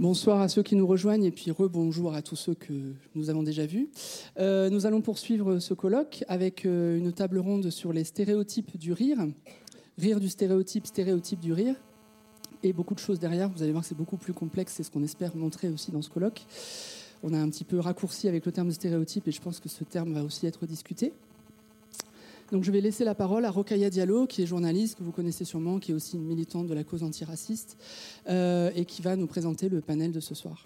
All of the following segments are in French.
Bonsoir à ceux qui nous rejoignent et puis rebonjour à tous ceux que nous avons déjà vus. Nous allons poursuivre ce colloque avec une table ronde sur les stéréotypes du rire. Rire du stéréotype, stéréotype du rire. Et beaucoup de choses derrière. Vous allez voir que c'est beaucoup plus complexe. C'est ce qu'on espère montrer aussi dans ce colloque. On a un petit peu raccourci avec le terme de stéréotype et je pense que ce terme va aussi être discuté. Donc je vais laisser la parole à Rokhaya Diallo, qui est journaliste, que vous connaissez sûrement, qui est aussi une militante de la cause antiraciste et qui va nous présenter le panel de ce soir.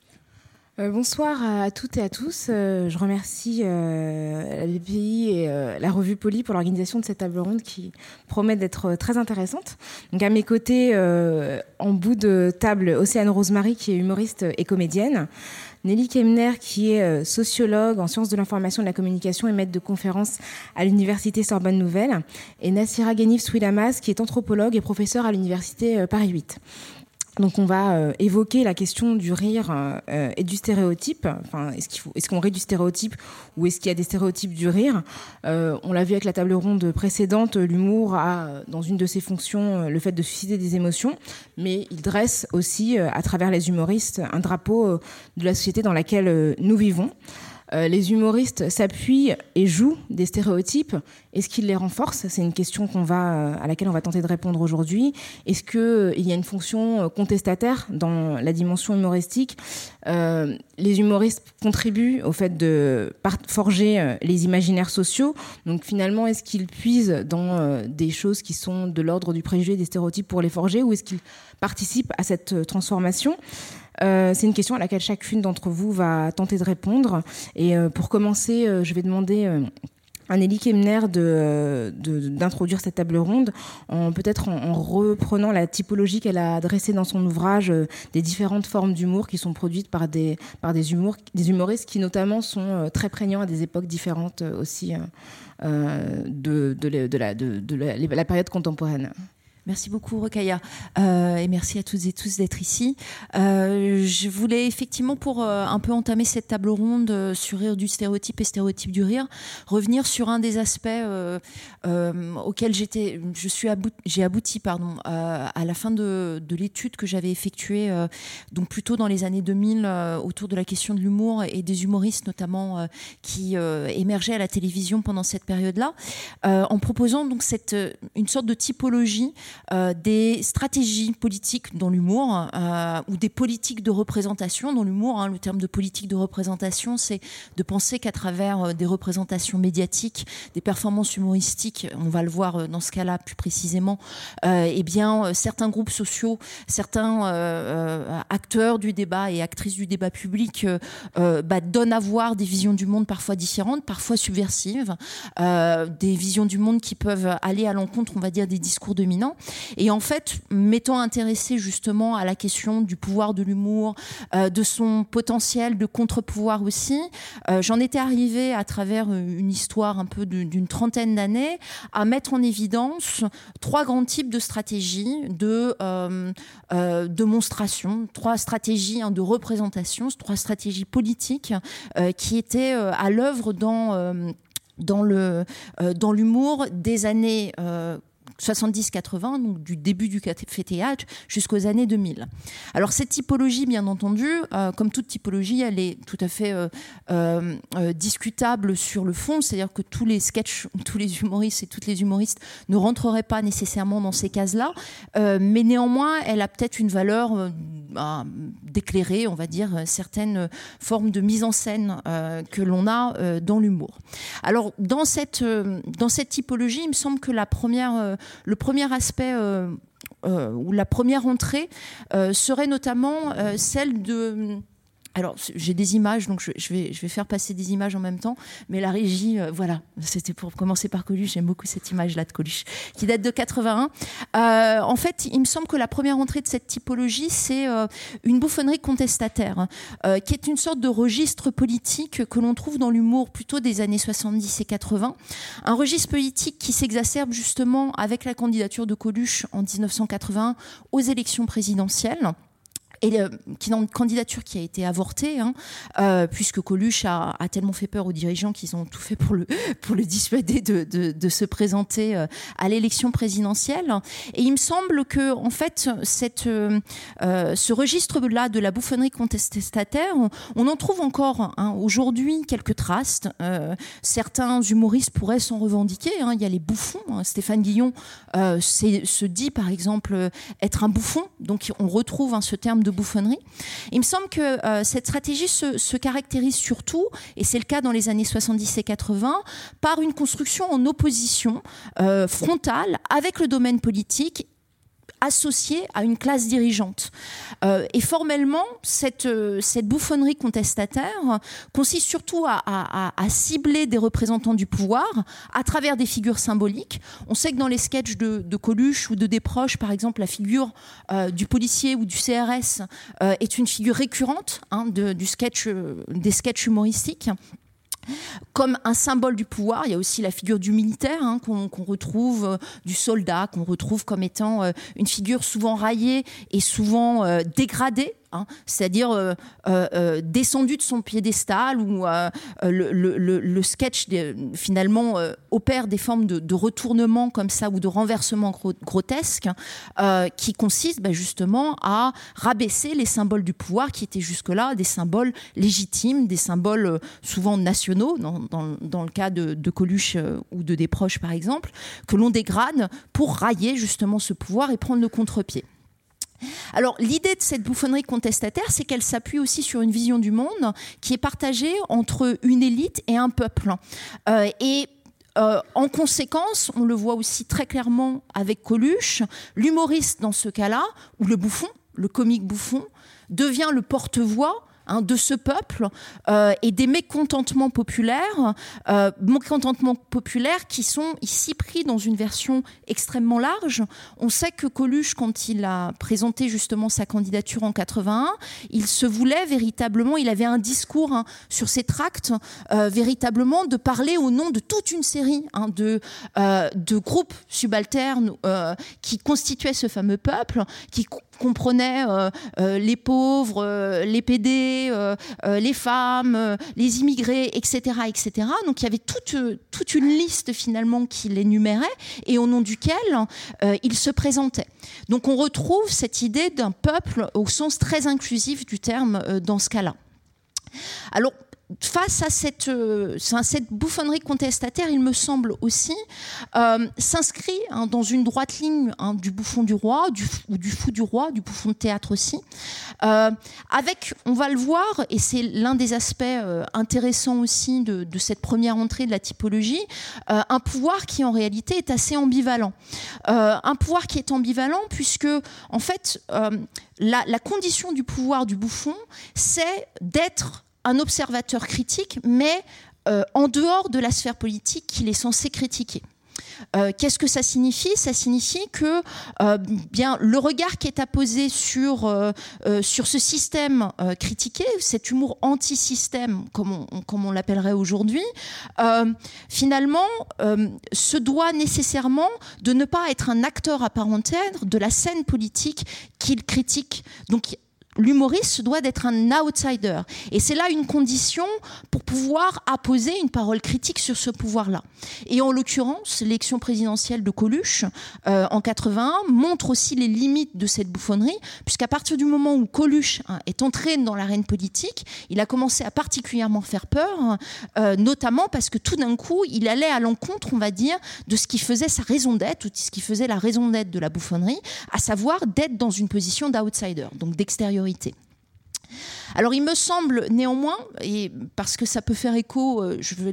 Bonsoir à toutes et à tous. Je remercie la BPI et la revue Poly pour l'organisation de cette table ronde qui promet d'être très intéressante. Donc à mes côtés, en bout de table, Océane Rosemary, qui est humoriste et comédienne. Nelly Kemner, qui est sociologue en sciences de l'information et de la communication et maître de conférences à l'université Sorbonne Nouvelle. Et Nassira Ghanif Souilamas, qui est anthropologue et professeure à l'université Paris 8. Donc on va évoquer la question du rire et du stéréotype. Enfin, est-ce qu'on rit du stéréotype ou est-ce qu'il y a des stéréotypes du rire ? On l'a vu avec la table ronde précédente, l'humour a dans une de ses fonctions le fait de susciter des émotions, mais il dresse aussi à travers les humoristes un drapeau de la société dans laquelle nous vivons. Les humoristes s'appuient et jouent des stéréotypes. Est-ce qu'ils les renforcent ? C'est une question à laquelle on va tenter de répondre aujourd'hui. Est-ce qu'il y a une fonction contestataire dans la dimension humoristique ? Les humoristes contribuent au fait de forger les imaginaires sociaux. Donc finalement, est-ce qu'ils puisent dans des choses qui sont de l'ordre du préjugé, des stéréotypes pour les forger, ou est-ce qu'ils participent à cette transformation ? C'est une question à laquelle chacune d'entre vous va tenter de répondre. Et pour commencer, je vais demander à Nelly Kemner d'introduire cette table ronde, peut-être en reprenant la typologie qu'elle a dressée dans son ouvrage des différentes formes d'humour qui sont produites par des humoristes qui notamment sont très prégnants à des époques différentes aussi de la période contemporaine. Merci beaucoup Rokhaya et merci à toutes et tous d'être ici. Je voulais effectivement pour un peu entamer cette table ronde sur rire du stéréotype et stéréotype du rire, revenir sur un des aspects auxquels j'ai abouti à la fin de l'étude que j'avais effectuée donc plutôt dans les années 2000 autour de la question de l'humour et des humoristes notamment qui émergeaient à la télévision pendant cette période-là, en proposant donc une sorte de typologie des stratégies politiques dans l'humour ou des politiques de représentation dans l'humour. Le terme de politique de représentation, c'est de penser qu'à travers des représentations médiatiques, des performances humoristiques, on va le voir dans ce cas-là plus précisément, certains groupes sociaux, certains acteurs du débat et actrices du débat public donnent à voir des visions du monde parfois différentes, parfois subversives, des visions du monde qui peuvent aller à l'encontre, on va dire, des discours dominants. Et en fait, m'étant intéressée justement à la question du pouvoir de l'humour, de son potentiel de contre-pouvoir aussi, j'en étais arrivée à travers une histoire un peu d'une trentaine d'années à mettre en évidence trois grands types de stratégies de monstration, trois stratégies de représentation, trois stratégies politiques qui étaient à l'œuvre dans l'humour des années 70-80, donc du début du café-théâtre jusqu'aux années 2000. Alors cette typologie, bien entendu, comme toute typologie, elle est tout à fait discutable sur le fond, c'est-à-dire que tous les sketchs, tous les humoristes et toutes les humoristes ne rentreraient pas nécessairement dans ces cases-là, mais néanmoins, elle a peut-être une valeur d'éclairer, on va dire, certaines formes de mise en scène que l'on a dans l'humour. Alors, dans cette typologie, il me semble que le premier aspect ou la première entrée serait notamment celle de... Alors, j'ai des images, donc je vais faire passer des images en même temps, mais la régie, voilà, c'était pour commencer par Coluche, j'aime beaucoup cette image-là de Coluche, qui date de 81. En fait, il me semble que la première entrée de cette typologie, c'est une bouffonnerie contestataire, qui est une sorte de registre politique que l'on trouve dans l'humour plutôt des années 70 et 80, un registre politique qui s'exacerbe justement avec la candidature de Coluche en 1981 aux élections présidentielles, une candidature qui a été avortée, puisque Coluche a tellement fait peur aux dirigeants qu'ils ont tout fait pour le dissuader de se présenter à l'élection présidentielle. Et il me semble que, en fait, ce registre-là de la bouffonnerie contestataire, on en trouve encore aujourd'hui quelques traces. Certains humoristes pourraient s'en revendiquer. Il y a les bouffons. Stéphane Guillon se dit, par exemple, être un bouffon. Donc, on retrouve ce terme de bouffonnerie. Il me semble que cette stratégie se caractérise surtout, et c'est le cas dans les années 70 et 80, par une construction en opposition frontale avec le domaine politique, associée à une classe dirigeante. Et formellement, cette bouffonnerie contestataire consiste surtout à cibler des représentants du pouvoir à travers des figures symboliques. On sait que dans les sketchs de Coluche ou de Desproges, par exemple, la figure du policier ou du CRS est une figure récurrente des sketchs humoristiques. Comme un symbole du pouvoir, il y a aussi la figure du militaire qu'on retrouve, du soldat, qu'on retrouve comme étant une figure souvent raillée et souvent dégradée. C'est-à-dire descendu de son piédestal, où le sketch finalement opère des formes de retournement comme ça, ou de renversement grotesque, qui consiste justement à rabaisser les symboles du pouvoir qui étaient jusque-là des symboles légitimes, des symboles souvent nationaux, dans le cas de Coluche ou de Desproges par exemple, que l'on dégrade pour railler justement ce pouvoir et prendre le contre-pied. Alors, l'idée de cette bouffonnerie contestataire, c'est qu'elle s'appuie aussi sur une vision du monde qui est partagée entre une élite et un peuple. En conséquence, on le voit aussi très clairement avec Coluche, l'humoriste dans ce cas-là, ou le bouffon, le comique bouffon, devient le porte-voix de ce peuple et des mécontentements populaires qui sont ici pris dans une version extrêmement large. On sait que Coluche, quand il a présenté justement sa candidature en 81, il se voulait véritablement, il avait un discours sur ses tracts, véritablement de parler au nom de toute une série de groupes subalternes qui constituaient ce fameux peuple, qui comprenait les pauvres, les PD, les femmes, les immigrés, etc., etc. Donc il y avait toute une liste finalement qu'il énumérait et au nom duquel il se présentait. Donc on retrouve cette idée d'un peuple au sens très inclusif du terme dans ce cas-là. Alors, face à cette bouffonnerie contestataire, il me semble aussi, s'inscrit dans une droite ligne du bouffon du roi, ou du fou du roi, du bouffon de théâtre aussi, avec, on va le voir, et c'est l'un des aspects intéressants aussi de cette première entrée de la typologie, un pouvoir qui en réalité est assez ambivalent. Un pouvoir qui est ambivalent puisque, en fait, la condition du pouvoir du bouffon, c'est d'être un observateur critique, mais en dehors de la sphère politique qu'il est censé critiquer. Qu'est-ce que ça signifie ? Ça signifie que bien, le regard qui est apposé sur ce système critiqué, cet humour anti-système, comme on l'appellerait aujourd'hui, finalement, se doit nécessairement de ne pas être un acteur à part entière de la scène politique qu'il critique. Donc, l'humoriste se doit d'être un outsider. Et c'est là une condition pour pouvoir apposer une parole critique sur ce pouvoir-là. Et en l'occurrence, l'élection présidentielle de Coluche en 81 montre aussi les limites de cette bouffonnerie, puisqu'à partir du moment où Coluche est entré dans l'arène politique, il a commencé à particulièrement faire peur, notamment parce que tout d'un coup, il allait à l'encontre, on va dire, de ce qui faisait sa raison d'être, ou de ce qui faisait la raison d'être de la bouffonnerie, à savoir d'être dans une position d'outsider, donc d'extériorité. Alors il me semble néanmoins, et parce que ça peut faire écho,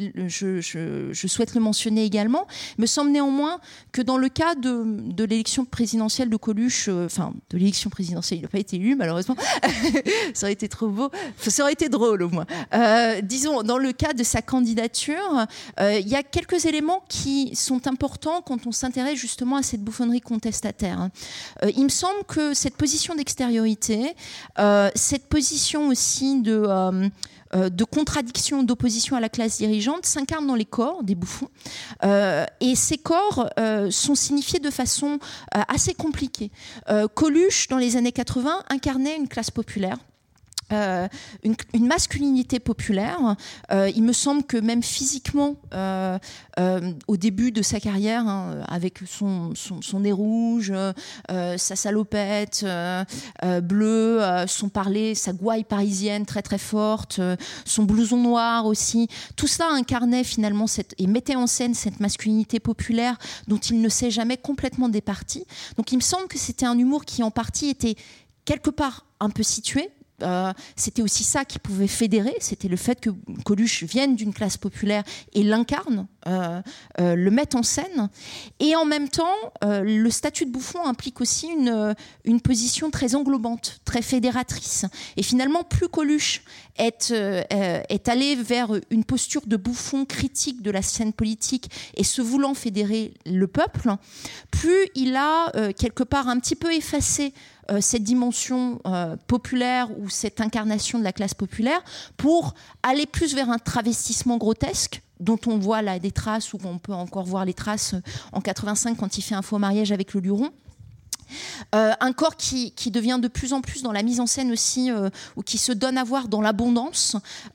je souhaite le mentionner également, il me semble néanmoins que dans le cas de l'élection présidentielle de Coluche, de l'élection présidentielle, il n'a pas été élu malheureusement, ça aurait été trop beau, ça aurait été drôle au moins. Disons, dans le cas de sa candidature, il y a quelques éléments qui sont importants quand on s'intéresse justement à cette bouffonnerie contestataire. Il me semble que cette position d'extériorité, cette position aussi de contradiction, d'opposition à la classe dirigeante s'incarne dans les corps des bouffons. Et ces corps sont signifiés de façon assez compliquée. Coluche, dans les années 80, incarnait une classe populaire. Une masculinité populaire. Il me semble que même physiquement, au début de sa carrière, avec son nez rouge, sa salopette bleue, son parler, sa gouaille parisienne très très forte, son blouson noir aussi, tout cela incarnait finalement et mettait en scène cette masculinité populaire dont il ne s'est jamais complètement départi. Donc il me semble que c'était un humour qui en partie était quelque part un peu situé. C'était aussi ça qui pouvait fédérer, c'était le fait que Coluche vienne d'une classe populaire et l'incarne, le mette en scène. Et en même temps, le statut de bouffon implique aussi une position très englobante, très fédératrice. Et finalement, plus Coluche est allé vers une posture de bouffon critique de la scène politique et se voulant fédérer le peuple, plus il a quelque part un petit peu effacé cette dimension populaire ou cette incarnation de la classe populaire pour aller plus vers un travestissement grotesque dont on voit là des traces, ou on peut encore voir les traces en 85 quand il fait un faux mariage avec le Luron. Un corps qui devient de plus en plus dans la mise en scène aussi, ou qui se donne à voir dans l'abondance,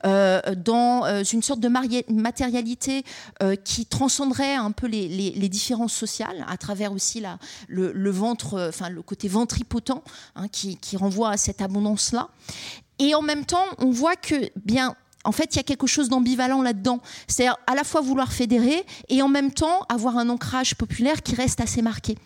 dans une sorte de matérialité qui transcenderait un peu les différences sociales, à travers aussi le ventre, enfin le côté ventripotent, qui renvoie à cette abondance-là. Et en même temps, on voit que en fait, il y a quelque chose d'ambivalent là-dedans. C'est-à-dire à la fois vouloir fédérer et en même temps avoir un ancrage populaire qui reste assez marqué.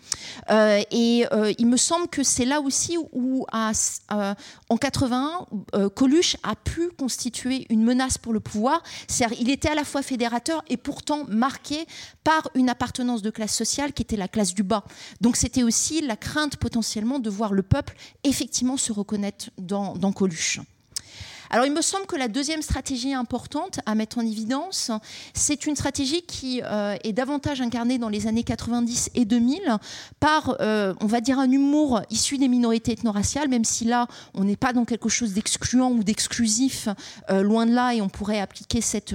Il me semble que c'est là aussi où en 81, Coluche a pu constituer une menace pour le pouvoir. C'est-à-dire il était à la fois fédérateur et pourtant marqué par une appartenance de classe sociale qui était la classe du bas. Donc c'était aussi la crainte potentiellement de voir le peuple effectivement se reconnaître dans Coluche. Alors, il me semble que la deuxième stratégie importante à mettre en évidence, c'est une stratégie qui est davantage incarnée dans les années 90 et 2000 par, on va dire, un humour issu des minorités ethno-raciales, même si là, on n'est pas dans quelque chose d'excluant ou d'exclusif, loin de là, et on pourrait appliquer cette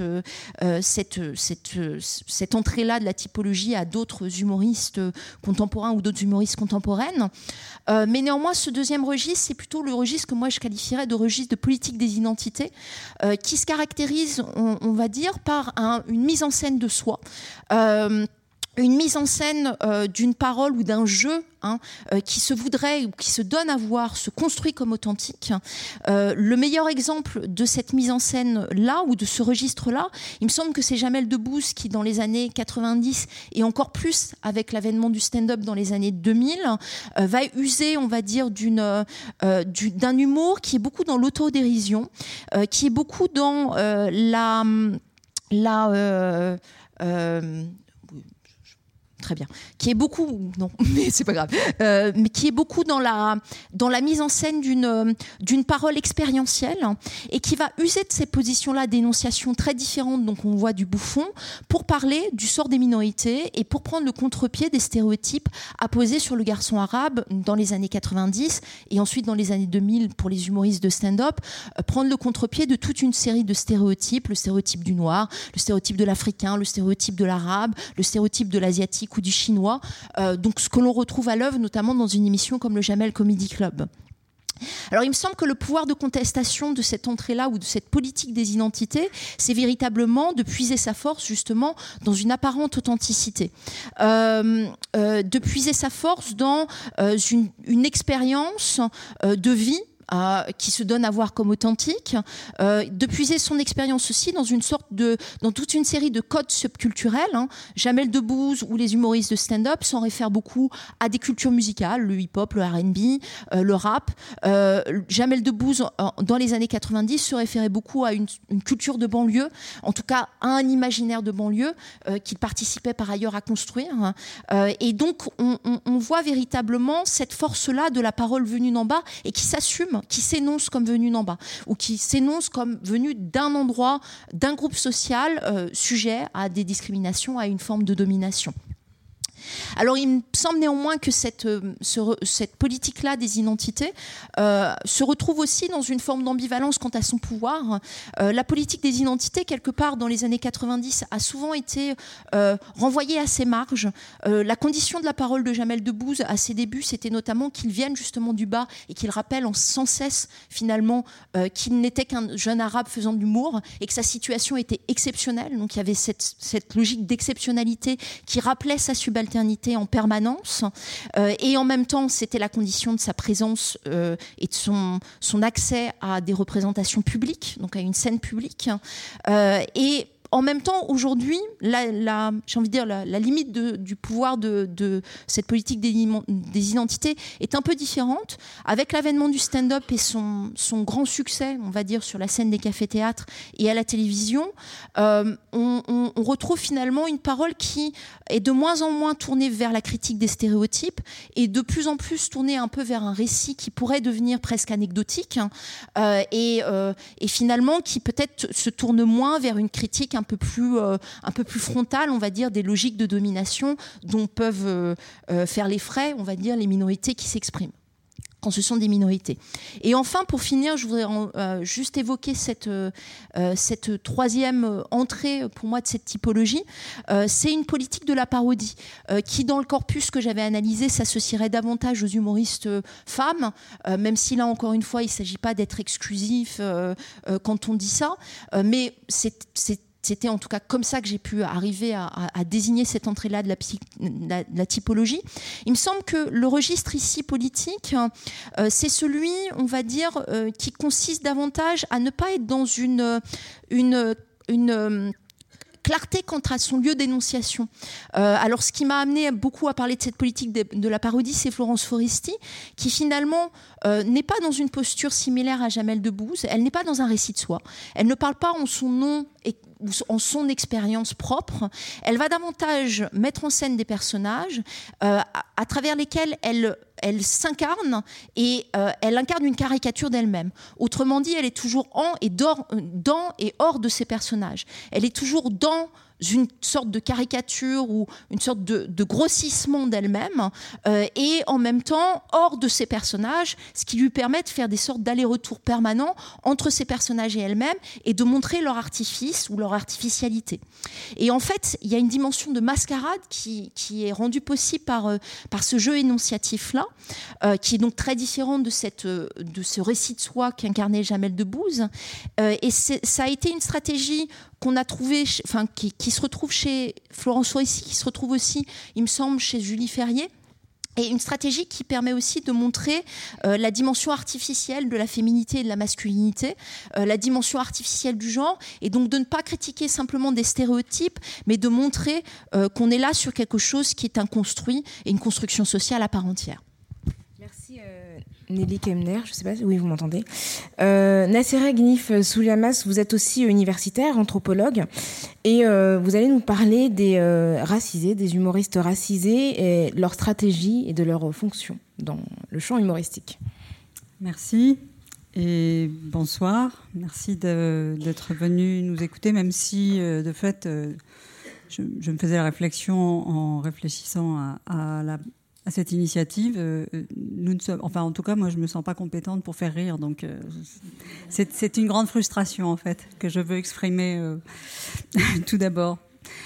entrée-là de la typologie à d'autres humoristes contemporains ou d'autres humoristes contemporaines. Mais néanmoins, ce deuxième registre, c'est plutôt le registre que moi je qualifierais de registre de politique des identités, qui se caractérise, on va dire, par une mise en scène de soi. Une mise en scène d'une parole ou d'un jeu qui se voudrait ou qui se donne à voir, se construit comme authentique. Le meilleur exemple de cette mise en scène-là ou de ce registre-là, il me semble que c'est Jamel Debbouze qui, dans les années 90 et encore plus avec l'avènement du stand-up dans les années 2000, va user, on va dire, d'un humour qui est beaucoup dans l'autodérision, qui est beaucoup dans très bien, qui est beaucoup, non, mais c'est pas grave, mais qui est beaucoup dans la mise en scène d'une parole expérientielle et qui va user de ces positions-là d'énonciation très différentes, donc on voit du bouffon, pour parler du sort des minorités et pour prendre le contre-pied des stéréotypes apposés sur le garçon arabe dans les années 90 et ensuite dans les années 2000 pour les humoristes de stand-up, prendre le contre-pied de toute une série de stéréotypes, le stéréotype du noir, le stéréotype de l'africain, le stéréotype de l'arabe, le stéréotype de l'asiatique ou du chinois, donc ce que l'on retrouve à l'œuvre notamment dans une émission comme le Jamel Comedy Club. Alors il me semble que le pouvoir de contestation de cette entrée-là ou de cette politique des identités, c'est véritablement de puiser sa force justement dans une apparente authenticité, de puiser sa force dans une expérience de vie qui se donne à voir comme authentique, de puiser son expérience aussi dans toute une série de codes subculturels. Jamel Debbouze ou les humoristes de stand-up s'en réfèrent beaucoup à des cultures musicales, le hip-hop, le R&B, le rap. Jamel Debbouze, dans les années 90, se référait beaucoup à une culture de banlieue, en tout cas à un imaginaire de banlieue qu'il participait par ailleurs à construire. Et donc, on voit véritablement cette force-là de la parole venue d'en bas et qui s'assume, qui s'énonce comme venue d'en bas ou qui s'énonce comme venue d'un endroit, d'un groupe social sujet à des discriminations, à une forme de domination. Alors, il me semble néanmoins que cette politique-là des identités se retrouve aussi dans une forme d'ambivalence quant à son pouvoir. La politique des identités, quelque part dans les années 90, a souvent été renvoyée à ses marges. La condition de la parole de Jamel Debbouze, à ses débuts, c'était notamment qu'il vienne justement du bas et qu'il rappelle sans cesse, finalement, qu'il n'était qu'un jeune arabe faisant de l'humour et que sa situation était exceptionnelle. Donc, il y avait cette logique d'exceptionnalité qui rappelait sa subalternité en permanence, et en même temps c'était la condition de sa présence et de son accès à des représentations publiques, donc à une scène publique, et en même temps, aujourd'hui, j'ai envie de dire la limite du pouvoir de cette politique des identités est un peu différente. Avec l'avènement du stand-up et son grand succès, on va dire, sur la scène des cafés-théâtres et à la télévision, on retrouve finalement une parole qui est de moins en moins tournée vers la critique des stéréotypes et de plus en plus tournée un peu vers un récit qui pourrait devenir presque anecdotique, et finalement qui peut-être se tourne moins vers une critique un peu plus frontale, on va dire, des logiques de domination dont peuvent faire les frais, on va dire, les minorités qui s'expriment quand ce sont des minorités. Et enfin, pour finir, je voudrais juste évoquer cette troisième entrée, pour moi, de cette typologie. C'est une politique de la parodie qui, dans le corpus que j'avais analysé, s'associerait davantage aux humoristes femmes, même si là, encore une fois, il ne s'agit pas d'être exclusif quand on dit ça, mais c'était en tout cas comme ça que j'ai pu arriver à désigner cette entrée-là de la typologie. Il me semble que le registre ici politique, c'est celui, on va dire, qui consiste davantage à ne pas être dans une clarté quant à son lieu d'énonciation. Alors, ce qui m'a amené beaucoup à parler de cette politique de la parodie, c'est Florence Foresti, qui finalement n'est pas dans une posture similaire à Jamel Debbouze. Elle n'est pas dans un récit de soi. Elle ne parle pas en son nom et en son expérience propre. Elle va davantage mettre en scène des personnages à travers lesquels elle s'incarne et elle incarne une caricature d'elle-même. Autrement dit, elle est toujours dans et hors de ses personnages. Elle est toujours dans une sorte de caricature ou une sorte de grossissement d'elle-même, et en même temps hors de ses personnages, ce qui lui permet de faire des sortes d'allers-retours permanents entre ses personnages et elle-même et de montrer leur artifice ou leur artificialité. Et en fait, il y a une dimension de mascarade qui est rendue possible par ce jeu énonciatif-là, qui est donc très différent de ce récit de soi qu'incarnait Jamel Debbouze. Et ça a été une stratégie qu'on a trouvé, qui se retrouve chez Florence Foresti, qui se retrouve aussi, il me semble, chez Julie Ferrier. Et une stratégie qui permet aussi de montrer la dimension artificielle de la féminité et de la masculinité, la dimension artificielle du genre, et donc de ne pas critiquer simplement des stéréotypes, mais de montrer qu'on est là sur quelque chose qui est un construit et une construction sociale à part entière. Merci Nelly Kemner, je ne sais pas si vous m'entendez. Nassera Gnif Souliamas, vous êtes aussi universitaire, anthropologue, et vous allez nous parler des racisés, des humoristes racisés, et leur stratégie et de leur fonction dans le champ humoristique. Merci et bonsoir. Merci d'être venu nous écouter, même si de fait je me faisais la réflexion en réfléchissant à cette initiative. Nous ne sommes, enfin, en tout cas, moi, je ne me sens pas compétente pour faire rire. Donc, c'est une grande frustration, en fait, que je veux exprimer tout d'abord.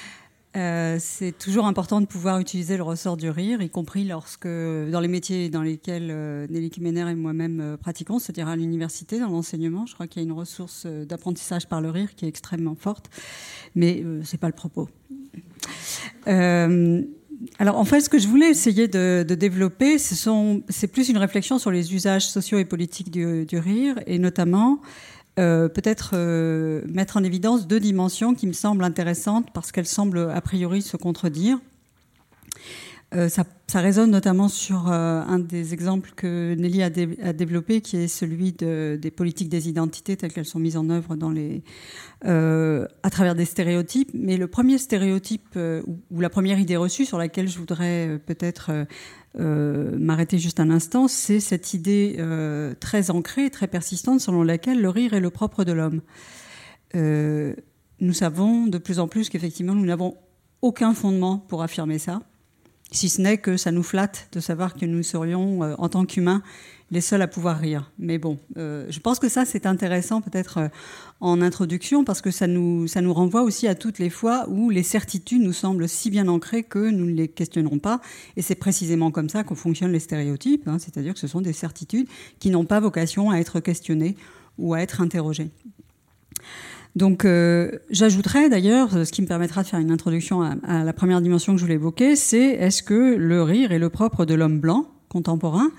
C'est toujours important de pouvoir utiliser le ressort du rire, y compris dans les métiers dans lesquels Nelly Kemner et moi-même pratiquons, c'est-à-dire à l'université, dans l'enseignement. Je crois qu'il y a une ressource d'apprentissage par le rire qui est extrêmement forte. Mais ce n'est pas le propos. Alors, en fait, ce que je voulais essayer de développer, c'est plus une réflexion sur les usages sociaux et politiques du rire, et notamment peut-être mettre en évidence deux dimensions qui me semblent intéressantes parce qu'elles semblent a priori se contredire. Ça résonne notamment sur un des exemples que Nelly a développé, qui est celui des politiques des identités telles qu'elles sont mises en œuvre à travers des stéréotypes. Mais le premier stéréotype ou la première idée reçue sur laquelle je voudrais peut-être m'arrêter juste un instant, c'est cette idée très ancrée, très persistante, selon laquelle le rire est le propre de l'homme. Nous savons de plus en plus qu'effectivement nous n'avons aucun fondement pour affirmer ça. si ce n'est que ça nous flatte de savoir que nous serions, en tant qu'humains, les seuls à pouvoir rire. Mais bon, je pense que ça, c'est intéressant peut-être en introduction, parce que ça nous renvoie aussi à toutes les fois où les certitudes nous semblent si bien ancrées que nous ne les questionnerons pas. Et c'est précisément comme ça qu'on fonctionne les stéréotypes, hein, c'est-à-dire que ce sont des certitudes qui n'ont pas vocation à être questionnées ou à être interrogées. Donc, j'ajouterais d'ailleurs, ce qui me permettra de faire une introduction à la première dimension que je voulais évoquer, c'est est-ce que le rire est le propre de l'homme blanc contemporain,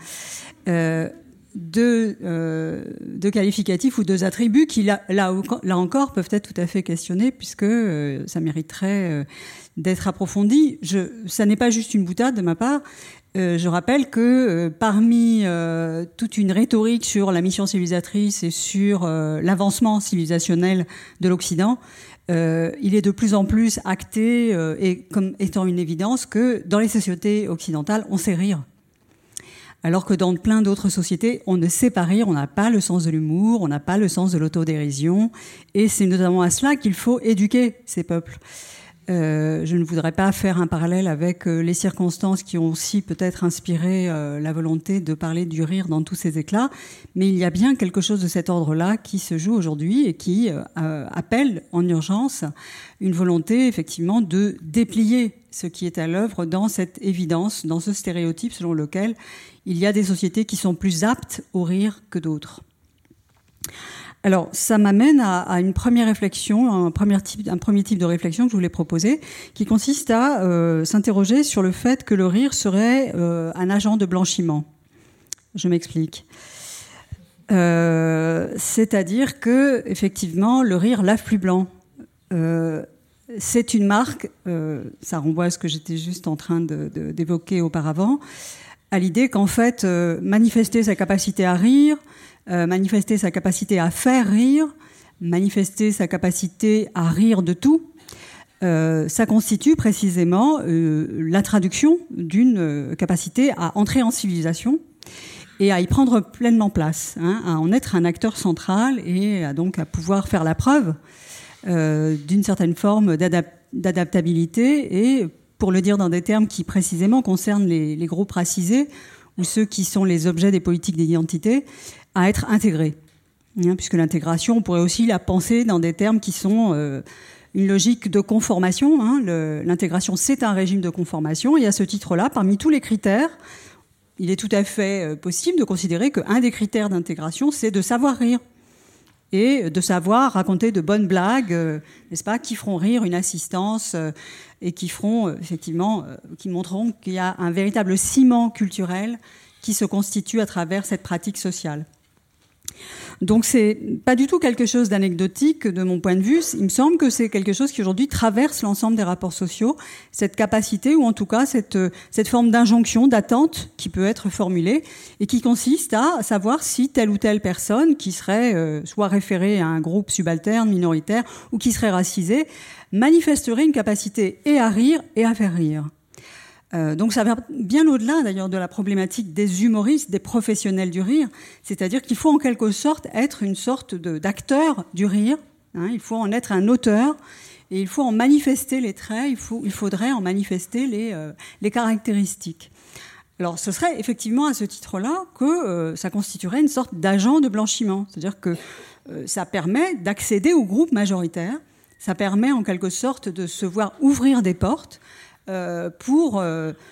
deux qualificatifs ou deux attributs qui, là encore, peuvent être tout à fait questionnés, puisque ça mériterait d'être approfondi. Ça n'est pas juste une boutade de ma part. Je rappelle que parmi toute une rhétorique sur la mission civilisatrice et sur l'avancement civilisationnel de l'Occident, il est de plus en plus acté et comme étant une évidence que dans les sociétés occidentales, on sait rire. Alors que dans plein d'autres sociétés, on ne sait pas rire, on n'a pas le sens de l'humour, on n'a pas le sens de l'autodérision. Et c'est notamment à cela qu'il faut éduquer ces peuples. Je ne voudrais pas faire un parallèle avec les circonstances qui ont aussi peut-être inspiré la volonté de parler du rire dans tous ses éclats, mais il y a bien quelque chose de cet ordre-là qui se joue aujourd'hui et qui appelle en urgence une volonté effectivement de déplier ce qui est à l'œuvre dans cette évidence, dans ce stéréotype selon lequel il y a des sociétés qui sont plus aptes au rire que d'autres. Alors, ça m'amène à une première réflexion, un premier type de réflexion que je voulais proposer, qui consiste à s'interroger sur le fait que le rire serait un agent de blanchiment. Je m'explique. C'est-à-dire que, effectivement, le rire lave plus blanc. C'est une marque, ça renvoie à ce que j'étais juste en train d'évoquer auparavant, à l'idée qu'en fait, manifester sa capacité à rire, manifester sa capacité à faire rire, manifester sa capacité à rire de tout, ça constitue précisément la traduction d'une capacité à entrer en civilisation et à y prendre pleinement place, hein, à en être un acteur central et donc à pouvoir faire la preuve d'une certaine forme d'adaptabilité et, pour le dire dans des termes qui précisément concernent les groupes racisés ou ceux qui sont les objets des politiques d'identité, à être intégrés. Puisque l'intégration, on pourrait aussi la penser dans des termes qui sont une logique de conformation. Hein. L'intégration, c'est un régime de conformation. Et à ce titre-là, parmi tous les critères, il est tout à fait possible de considérer qu'un des critères d'intégration, c'est de savoir rire. Et de savoir raconter de bonnes blagues, n'est-ce pas, qui feront rire une assistance et qui feront, effectivement, qui montreront qu'il y a un véritable ciment culturel qui se constitue à travers cette pratique sociale. Donc c'est pas du tout quelque chose d'anecdotique de mon point de vue. Il me semble que c'est quelque chose qui aujourd'hui traverse l'ensemble des rapports sociaux, cette capacité ou en tout cas cette forme d'injonction, d'attente qui peut être formulée et qui consiste à savoir si telle ou telle personne qui serait soit référée à un groupe subalterne, minoritaire ou qui serait racisée, manifesterait une capacité et à rire et à faire rire. Donc ça va bien au-delà d'ailleurs de la problématique des humoristes, des professionnels du rire, c'est-à-dire qu'il faut en quelque sorte être une sorte d'acteur du rire, hein, il faut en être un auteur et il faut en manifester les traits, il faudrait en manifester les caractéristiques. Alors ce serait effectivement à ce titre-là que ça constituerait une sorte d'agent de blanchiment, c'est-à-dire que ça permet d'accéder au groupe majoritaire, ça permet en quelque sorte de se voir ouvrir des portes pour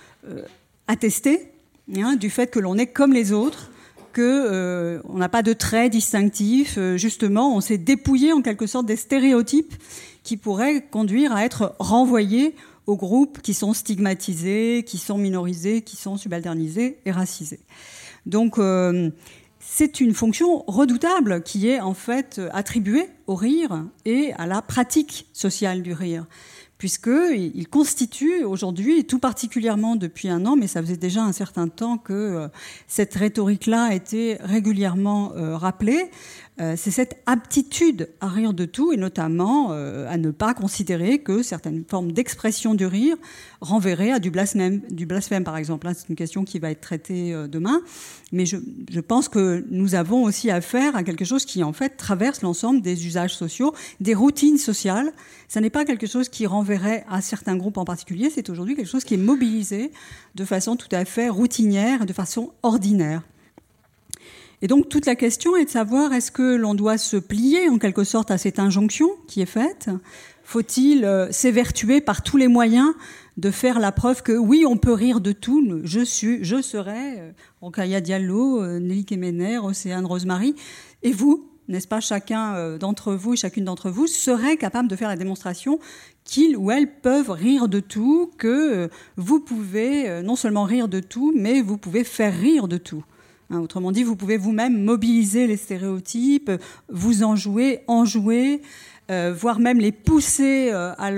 attester du fait que l'on est comme les autres, qu'on n'a pas de traits distinctifs. Justement, on s'est dépouillé en quelque sorte des stéréotypes qui pourraient conduire à être renvoyés aux groupes qui sont stigmatisés, qui sont minorisés, qui sont subalternisés et racisés. Donc, c'est une fonction redoutable qui est en fait attribuée au rire et à la pratique sociale du rire, puisqu'il constitue aujourd'hui, et tout particulièrement depuis un an, mais ça faisait déjà un certain temps que cette rhétorique-là a été régulièrement rappelée, c'est cette aptitude à rire de tout, et notamment à ne pas considérer que certaines formes d'expression du rire renverraient à du blasphème par exemple. C'est une question qui va être traitée demain, mais je pense que nous avons aussi affaire à quelque chose qui en fait traverse l'ensemble des usages sociaux, des routines sociales. Ça n'est pas quelque chose qui renverrait renverrait à certains groupes en particulier. C'est aujourd'hui quelque chose qui est mobilisé de façon tout à fait routinière, de façon ordinaire. Et donc toute la question est de savoir, est-ce que l'on doit se plier en quelque sorte à cette injonction qui est faite ? Faut-il s'évertuer par tous les moyens de faire la preuve que oui, on peut rire de tout, je serai Rokhaya Diallo, Nelly Kemener, Océane Rosemary, et vous, n'est-ce pas, chacun d'entre vous et chacune d'entre vous serait capable de faire la démonstration qu'ils ou elles peuvent rire de tout, que vous pouvez non seulement rire de tout, mais vous pouvez faire rire de tout. Autrement dit, vous pouvez vous-même mobiliser les stéréotypes, vous en jouer, voire même les pousser à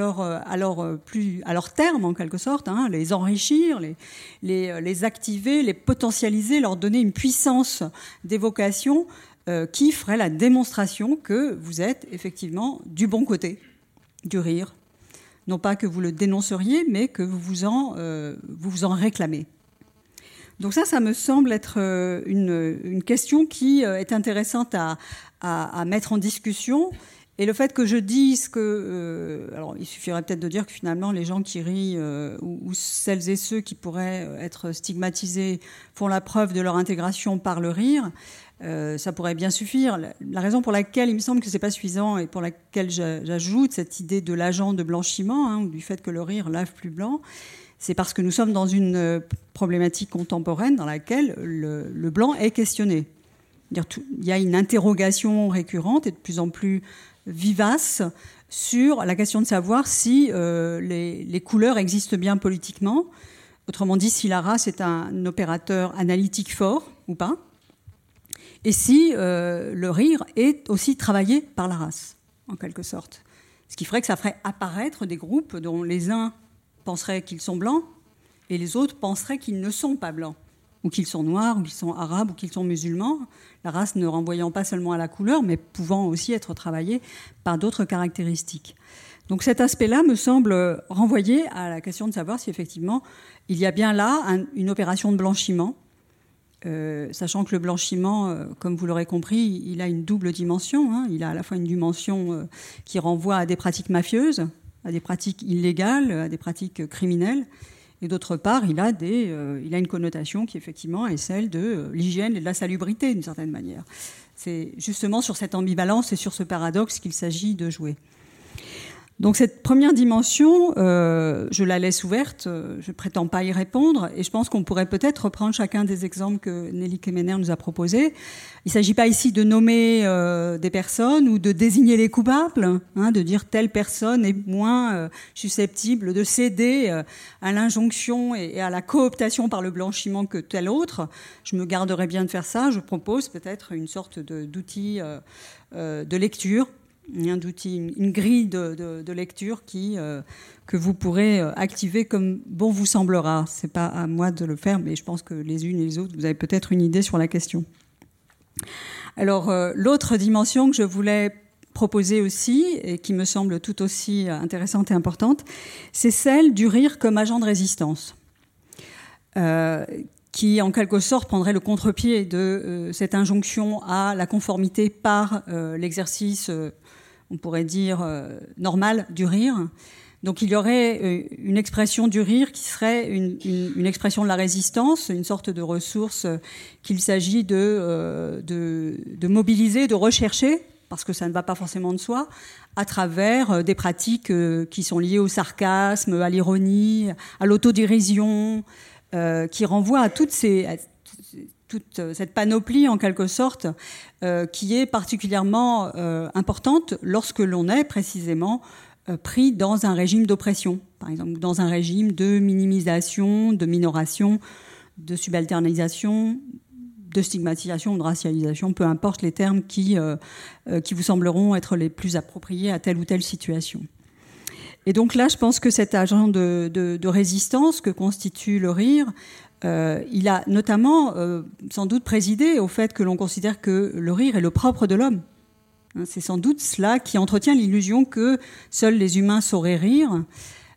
leur terme en quelque sorte, les enrichir, les activer, les potentialiser, leur donner une puissance d'évocation qui ferait la démonstration que vous êtes effectivement du bon côté du rire. Non pas que vous le dénonceriez, mais que vous vous en réclamez. Donc ça me semble être une question qui est intéressante à mettre en discussion. Et le fait que je dise que... alors, il suffirait peut-être de dire que finalement, les gens qui rient ou celles et ceux qui pourraient être stigmatisés font la preuve de leur intégration par le rire. Ça pourrait bien suffire. La raison pour laquelle il me semble que c'est pas suffisant et pour laquelle j'ajoute cette idée de l'agent de blanchiment, ou du fait que le rire lave plus blanc, c'est parce que nous sommes dans une problématique contemporaine dans laquelle le blanc est questionné. Il y a une interrogation récurrente et de plus en plus vivace sur la question de savoir si les couleurs existent bien politiquement. Autrement dit, si la race est un opérateur analytique fort ou pas. Et si le rire est aussi travaillé par la race, en quelque sorte. Ce qui ferait que ça ferait apparaître des groupes dont les uns penseraient qu'ils sont blancs et les autres penseraient qu'ils ne sont pas blancs, ou qu'ils sont noirs, ou qu'ils sont arabes, ou qu'ils sont musulmans, la race ne renvoyant pas seulement à la couleur, mais pouvant aussi être travaillée par d'autres caractéristiques. Donc cet aspect-là me semble renvoyer à la question de savoir si effectivement il y a bien là une opération de blanchiment, sachant que le blanchiment, comme vous l'aurez compris, il a une double dimension. Il a à la fois une dimension qui renvoie à des pratiques mafieuses, à des pratiques illégales, à des pratiques criminelles, et d'autre part, il a une connotation qui effectivement est celle de l'hygiène et de la salubrité d'une certaine manière. C'est justement sur cette ambivalence et sur ce paradoxe qu'il s'agit de jouer. Donc cette première dimension, je la laisse ouverte, je ne prétends pas y répondre, et je pense qu'on pourrait peut-être reprendre chacun des exemples que Nelly Kemener nous a proposés. Il ne s'agit pas ici de nommer des personnes ou de désigner les coupables, de dire telle personne est moins susceptible de céder à l'injonction et à la cooptation par le blanchiment que telle autre. Je me garderai bien de faire ça. Je propose peut-être une sorte d'outil de lecture, une grille de lecture que vous pourrez activer comme bon vous semblera. Ce n'est pas à moi de le faire, mais je pense que les unes et les autres, vous avez peut-être une idée sur la question. Alors, l'autre dimension que je voulais proposer aussi, et qui me semble tout aussi intéressante et importante, c'est celle du rire comme agent de résistance, qui en quelque sorte prendrait le contre-pied de cette injonction à la conformité par l'exercice, on pourrait dire, normal du rire. Donc il y aurait une expression du rire qui serait une expression de la résistance, une sorte de ressource qu'il s'agit de mobiliser, de rechercher, parce que ça ne va pas forcément de soi, à travers des pratiques qui sont liées au sarcasme, à l'ironie, à l'autodérision, qui renvoient à toute cette panoplie, en quelque sorte, qui est particulièrement importante lorsque l'on est précisément pris dans un régime d'oppression, par exemple, dans un régime de minimisation, de minoration, de subalternisation, de stigmatisation ou de racialisation, peu importe les termes qui vous sembleront être les plus appropriés à telle ou telle situation. Et donc là, je pense que cet agent de résistance que constitue le rire, il a notamment sans doute présidé au fait que l'on considère que le rire est le propre de l'homme. C'est sans doute cela qui entretient l'illusion que seuls les humains sauraient rire.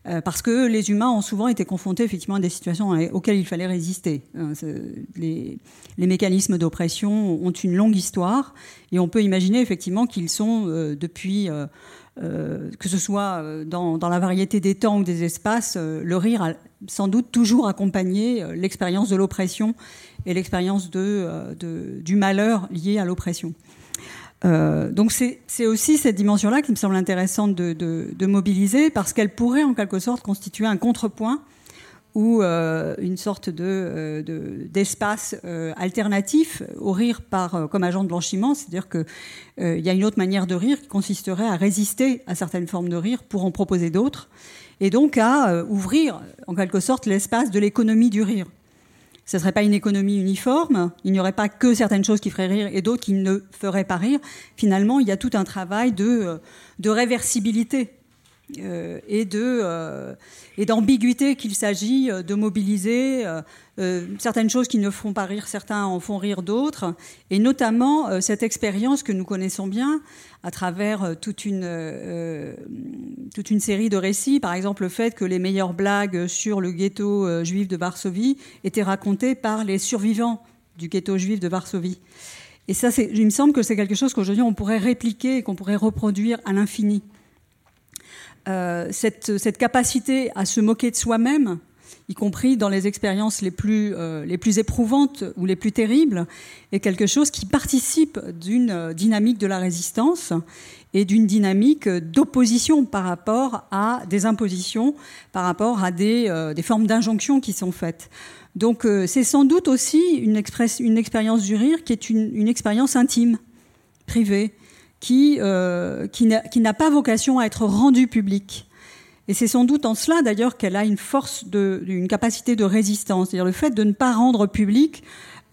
parce que les humains ont souvent été confrontés effectivement à des situations auxquelles il fallait résister. Les mécanismes d'oppression ont une longue histoire, et on peut imaginer effectivement qu'ils sont depuis, que ce soit dans la variété des temps ou des espaces, le rire a sans doute toujours accompagné l'expérience de l'oppression et l'expérience du malheur lié à l'oppression. Donc c'est aussi cette dimension-là qui me semble intéressante de mobiliser, parce qu'elle pourrait en quelque sorte constituer un contrepoint ou une sorte d'espace alternatif au rire comme agent de blanchiment. C'est-à-dire qu'il y a une autre manière de rire qui consisterait à résister à certaines formes de rire pour en proposer d'autres, et donc à ouvrir en quelque sorte l'espace de l'économie du rire. Ce ne serait pas une économie uniforme, il n'y aurait pas que certaines choses qui feraient rire et d'autres qui ne feraient pas rire. Finalement, il y a tout un travail de réversibilité et d'ambiguïté qu'il s'agit de mobiliser. Certaines choses qui ne font pas rire, certains en font rire d'autres, et notamment cette expérience que nous connaissons bien à travers toute une série de récits. Par exemple, le fait que les meilleures blagues sur le ghetto juif de Varsovie étaient racontées par les survivants du ghetto juif de Varsovie. Et ça, il me semble que c'est quelque chose qu'aujourd'hui on pourrait répliquer et qu'on pourrait reproduire à l'infini. Cette capacité à se moquer de soi-même, y compris dans les expériences les plus éprouvantes ou les plus terribles, est quelque chose qui participe d'une dynamique de la résistance et d'une dynamique d'opposition par rapport à des impositions, par rapport à des formes d'injonction qui sont faites. Donc c'est sans doute aussi une expérience du rire qui est une expérience intime, privée, qui n'a pas vocation à être rendue publique. Et c'est sans doute en cela, d'ailleurs, qu'elle a une capacité de résistance. C'est-à-dire le fait de ne pas rendre public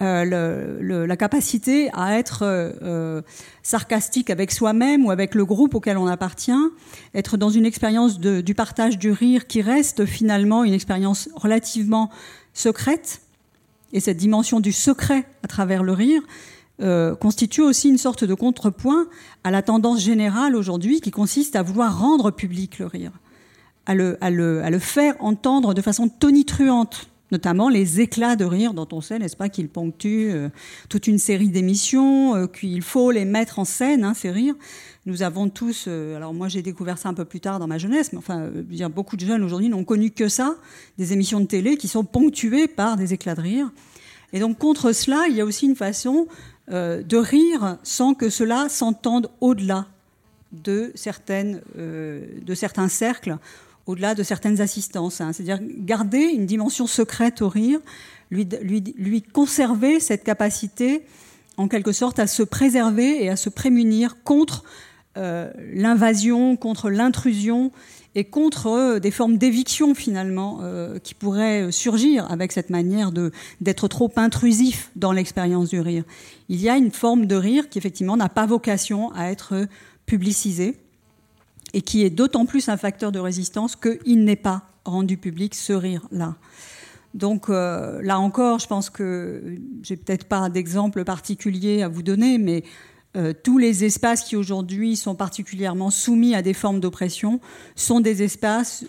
la capacité à être sarcastique avec soi-même ou avec le groupe auquel on appartient, être dans une expérience du partage du rire qui reste finalement une expérience relativement secrète. Et cette dimension du secret à travers le rire constitue aussi une sorte de contrepoint à la tendance générale aujourd'hui qui consiste à vouloir rendre public le rire, à le faire entendre de façon tonitruante, notamment les éclats de rire dont on sait, n'est-ce pas, qu'ils ponctuent toute une série d'émissions, qu'il faut les mettre en scène, ces rires. Nous avons tous, alors moi j'ai découvert ça un peu plus tard dans ma jeunesse, mais enfin, beaucoup de jeunes aujourd'hui n'ont connu que ça, des émissions de télé qui sont ponctuées par des éclats de rire. Et donc contre cela, il y a aussi une façon de rire sans que cela s'entende au-delà de certains cercles, au-delà de certaines assistances. C'est-à-dire garder une dimension secrète au rire, lui conserver cette capacité, en quelque sorte, à se préserver et à se prémunir contre l'invasion, contre l'intrusion et contre des formes d'éviction, finalement, qui pourraient surgir avec cette manière d'être trop intrusif dans l'expérience du rire. Il y a une forme de rire qui, effectivement, n'a pas vocation à être publicisée et qui est d'autant plus un facteur de résistance qu'il n'est pas rendu public, ce rire-là. Donc, là encore, je pense que j'ai peut-être pas d'exemple particulier à vous donner, mais tous les espaces qui aujourd'hui sont particulièrement soumis à des formes d'oppression sont des espaces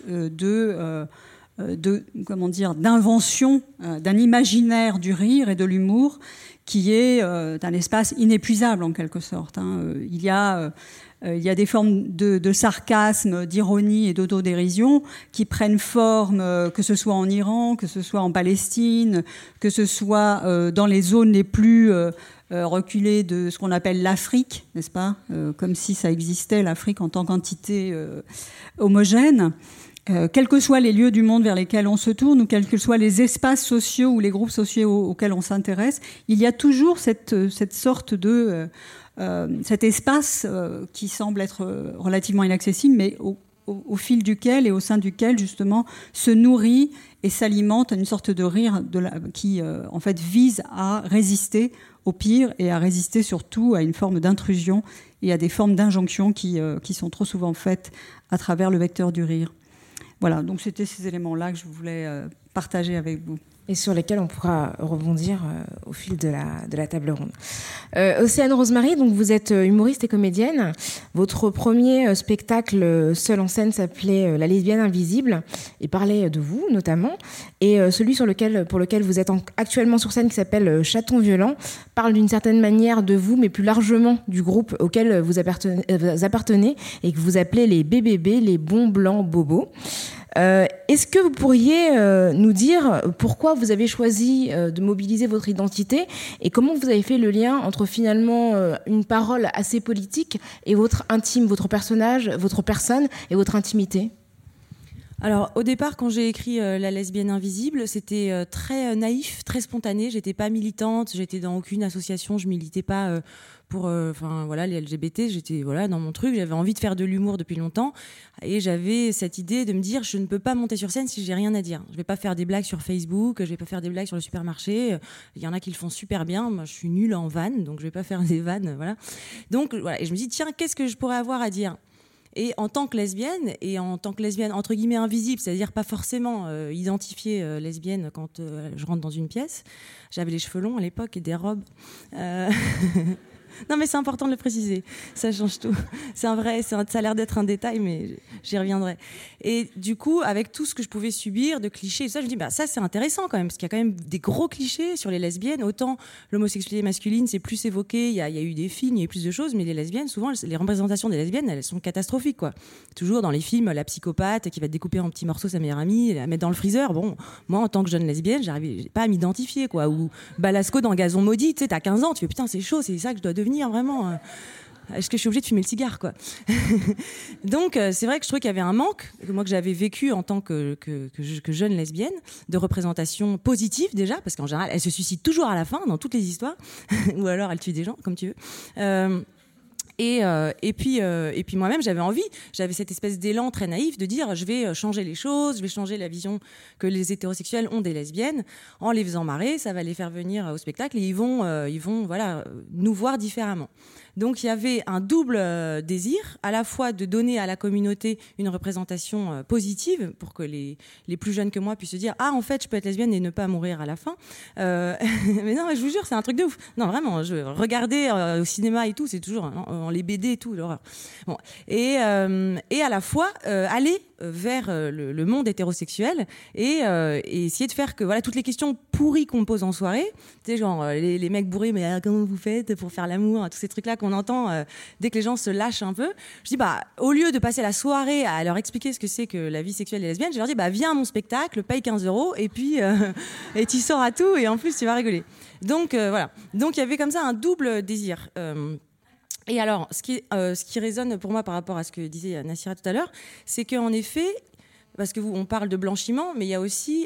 d'invention d'un imaginaire du rire et de l'humour qui est un espace inépuisable en quelque sorte. Il y a des formes de sarcasme, d'ironie et d'autodérision qui prennent forme, que ce soit en Iran, que ce soit en Palestine, que ce soit dans les zones les plus reculées de ce qu'on appelle l'Afrique, n'est-ce pas, comme si ça existait, l'Afrique en tant qu'entité homogène. Quels que soient les lieux du monde vers lesquels on se tourne ou quels que soient les espaces sociaux ou les groupes sociaux auxquels on s'intéresse, il y a toujours cette sorte de... cet espace qui semble être relativement inaccessible, mais au fil duquel et au sein duquel, justement, se nourrit et s'alimente une sorte de rire qui, en fait, vise à résister au pire et à résister surtout à une forme d'intrusion et à des formes d'injonction qui sont trop souvent faites à travers le vecteur du rire. Voilà, donc c'était ces éléments-là que je voulais partager avec vous. et sur lesquels on pourra rebondir au fil de la table ronde. Océane Rosemary, donc vous êtes humoriste et comédienne. Votre premier spectacle seul en scène s'appelait La lesbienne invisible et parlait de vous notamment. Et celui pour lequel vous êtes actuellement sur scène, qui s'appelle Chaton violent, parle d'une certaine manière de vous, mais plus largement du groupe auquel vous appartenez et que vous appelez les BBB, les bons blancs bobos. Est-ce que vous pourriez nous dire pourquoi vous avez choisi de mobiliser votre identité et comment vous avez fait le lien entre finalement une parole assez politique et votre intime, votre personnage, votre personne et votre intimité ? Alors, au départ, quand j'ai écrit La lesbienne invisible, c'était très naïf, très spontané. J'étais pas militante, j'étais dans aucune association, je militais pas pour les LGBT. J'étais dans mon truc. J'avais envie de faire de l'humour depuis longtemps et j'avais cette idée de me dire je ne peux pas monter sur scène si j'ai rien à dire. Je vais pas faire des blagues sur Facebook, je vais pas faire des blagues sur le supermarché. Il y en a qui le font super bien. Moi, je suis nulle en vannes, donc je vais pas faire des vannes. Voilà. Donc voilà. Et je me dis tiens, qu'est-ce que je pourrais avoir à dire ? Et en tant que lesbienne, entre guillemets invisible, c'est-à-dire pas forcément identifiée lesbienne quand je rentre dans une pièce, j'avais les cheveux longs à l'époque et des robes. Non mais c'est important de le préciser, ça change tout. Ça a l'air d'être un détail, mais j'y reviendrai. Et du coup, avec tout ce que je pouvais subir de clichés, ça, je me dis, ça c'est intéressant quand même, parce qu'il y a quand même des gros clichés sur les lesbiennes. Autant l'homosexualité masculine, c'est plus évoqué, il y a eu des films, il y a eu plus de choses, mais les lesbiennes, souvent, les représentations des lesbiennes, elles sont catastrophiques, quoi. Toujours dans les films, la psychopathe qui va découper en petits morceaux sa meilleure amie, la mettre dans le freezer. Bon, moi, en tant que jeune lesbienne, j'arrivais pas à m'identifier, quoi. Ou Balasco dans Gazon maudit, tu sais, t'as 15 ans, tu fais putain, c'est chaud, c'est ça que je dois devenir vraiment. Est-ce que je suis obligée de fumer le cigare, quoi. Donc c'est vrai que je trouvais qu'il y avait un manque, moi que j'avais vécu en tant que jeune lesbienne, de représentation positive déjà, parce qu'en général elle se suicide toujours à la fin dans toutes les histoires, ou alors elle tue des gens, comme tu veux. Et puis moi-même j'avais cette espèce d'élan très naïf de dire je vais changer les choses, je vais changer la vision que les hétérosexuels ont des lesbiennes en les faisant marrer, ça va les faire venir au spectacle et ils vont nous voir différemment. Donc il y avait un double désir, à la fois de donner à la communauté une représentation positive pour que les plus jeunes que moi puissent se dire ah en fait je peux être lesbienne et ne pas mourir à la fin. Mais non, je vous jure c'est un truc de ouf. Non vraiment, regarder au cinéma et tout, c'est toujours en les BD et tout, l'horreur. Bon. Et à la fois aller vers le monde hétérosexuel et essayer de faire que voilà toutes les questions pourries qu'on me pose en soirée, tu sais genre les mecs bourrés mais comment vous faites pour faire l'amour, tous ces trucs là qu'on entend dès que les gens se lâchent un peu. Je dis au lieu de passer la soirée à leur expliquer ce que c'est que la vie sexuelle des lesbiennes, je leur dis viens à mon spectacle, paye 15 € et puis et tu sauras tout et en plus tu vas rigoler. Donc voilà. Donc il y avait comme ça un double désir. Et alors, ce qui résonne pour moi par rapport à ce que disait Nassira tout à l'heure, c'est qu'en effet, parce que on parle de blanchiment, mais il y a aussi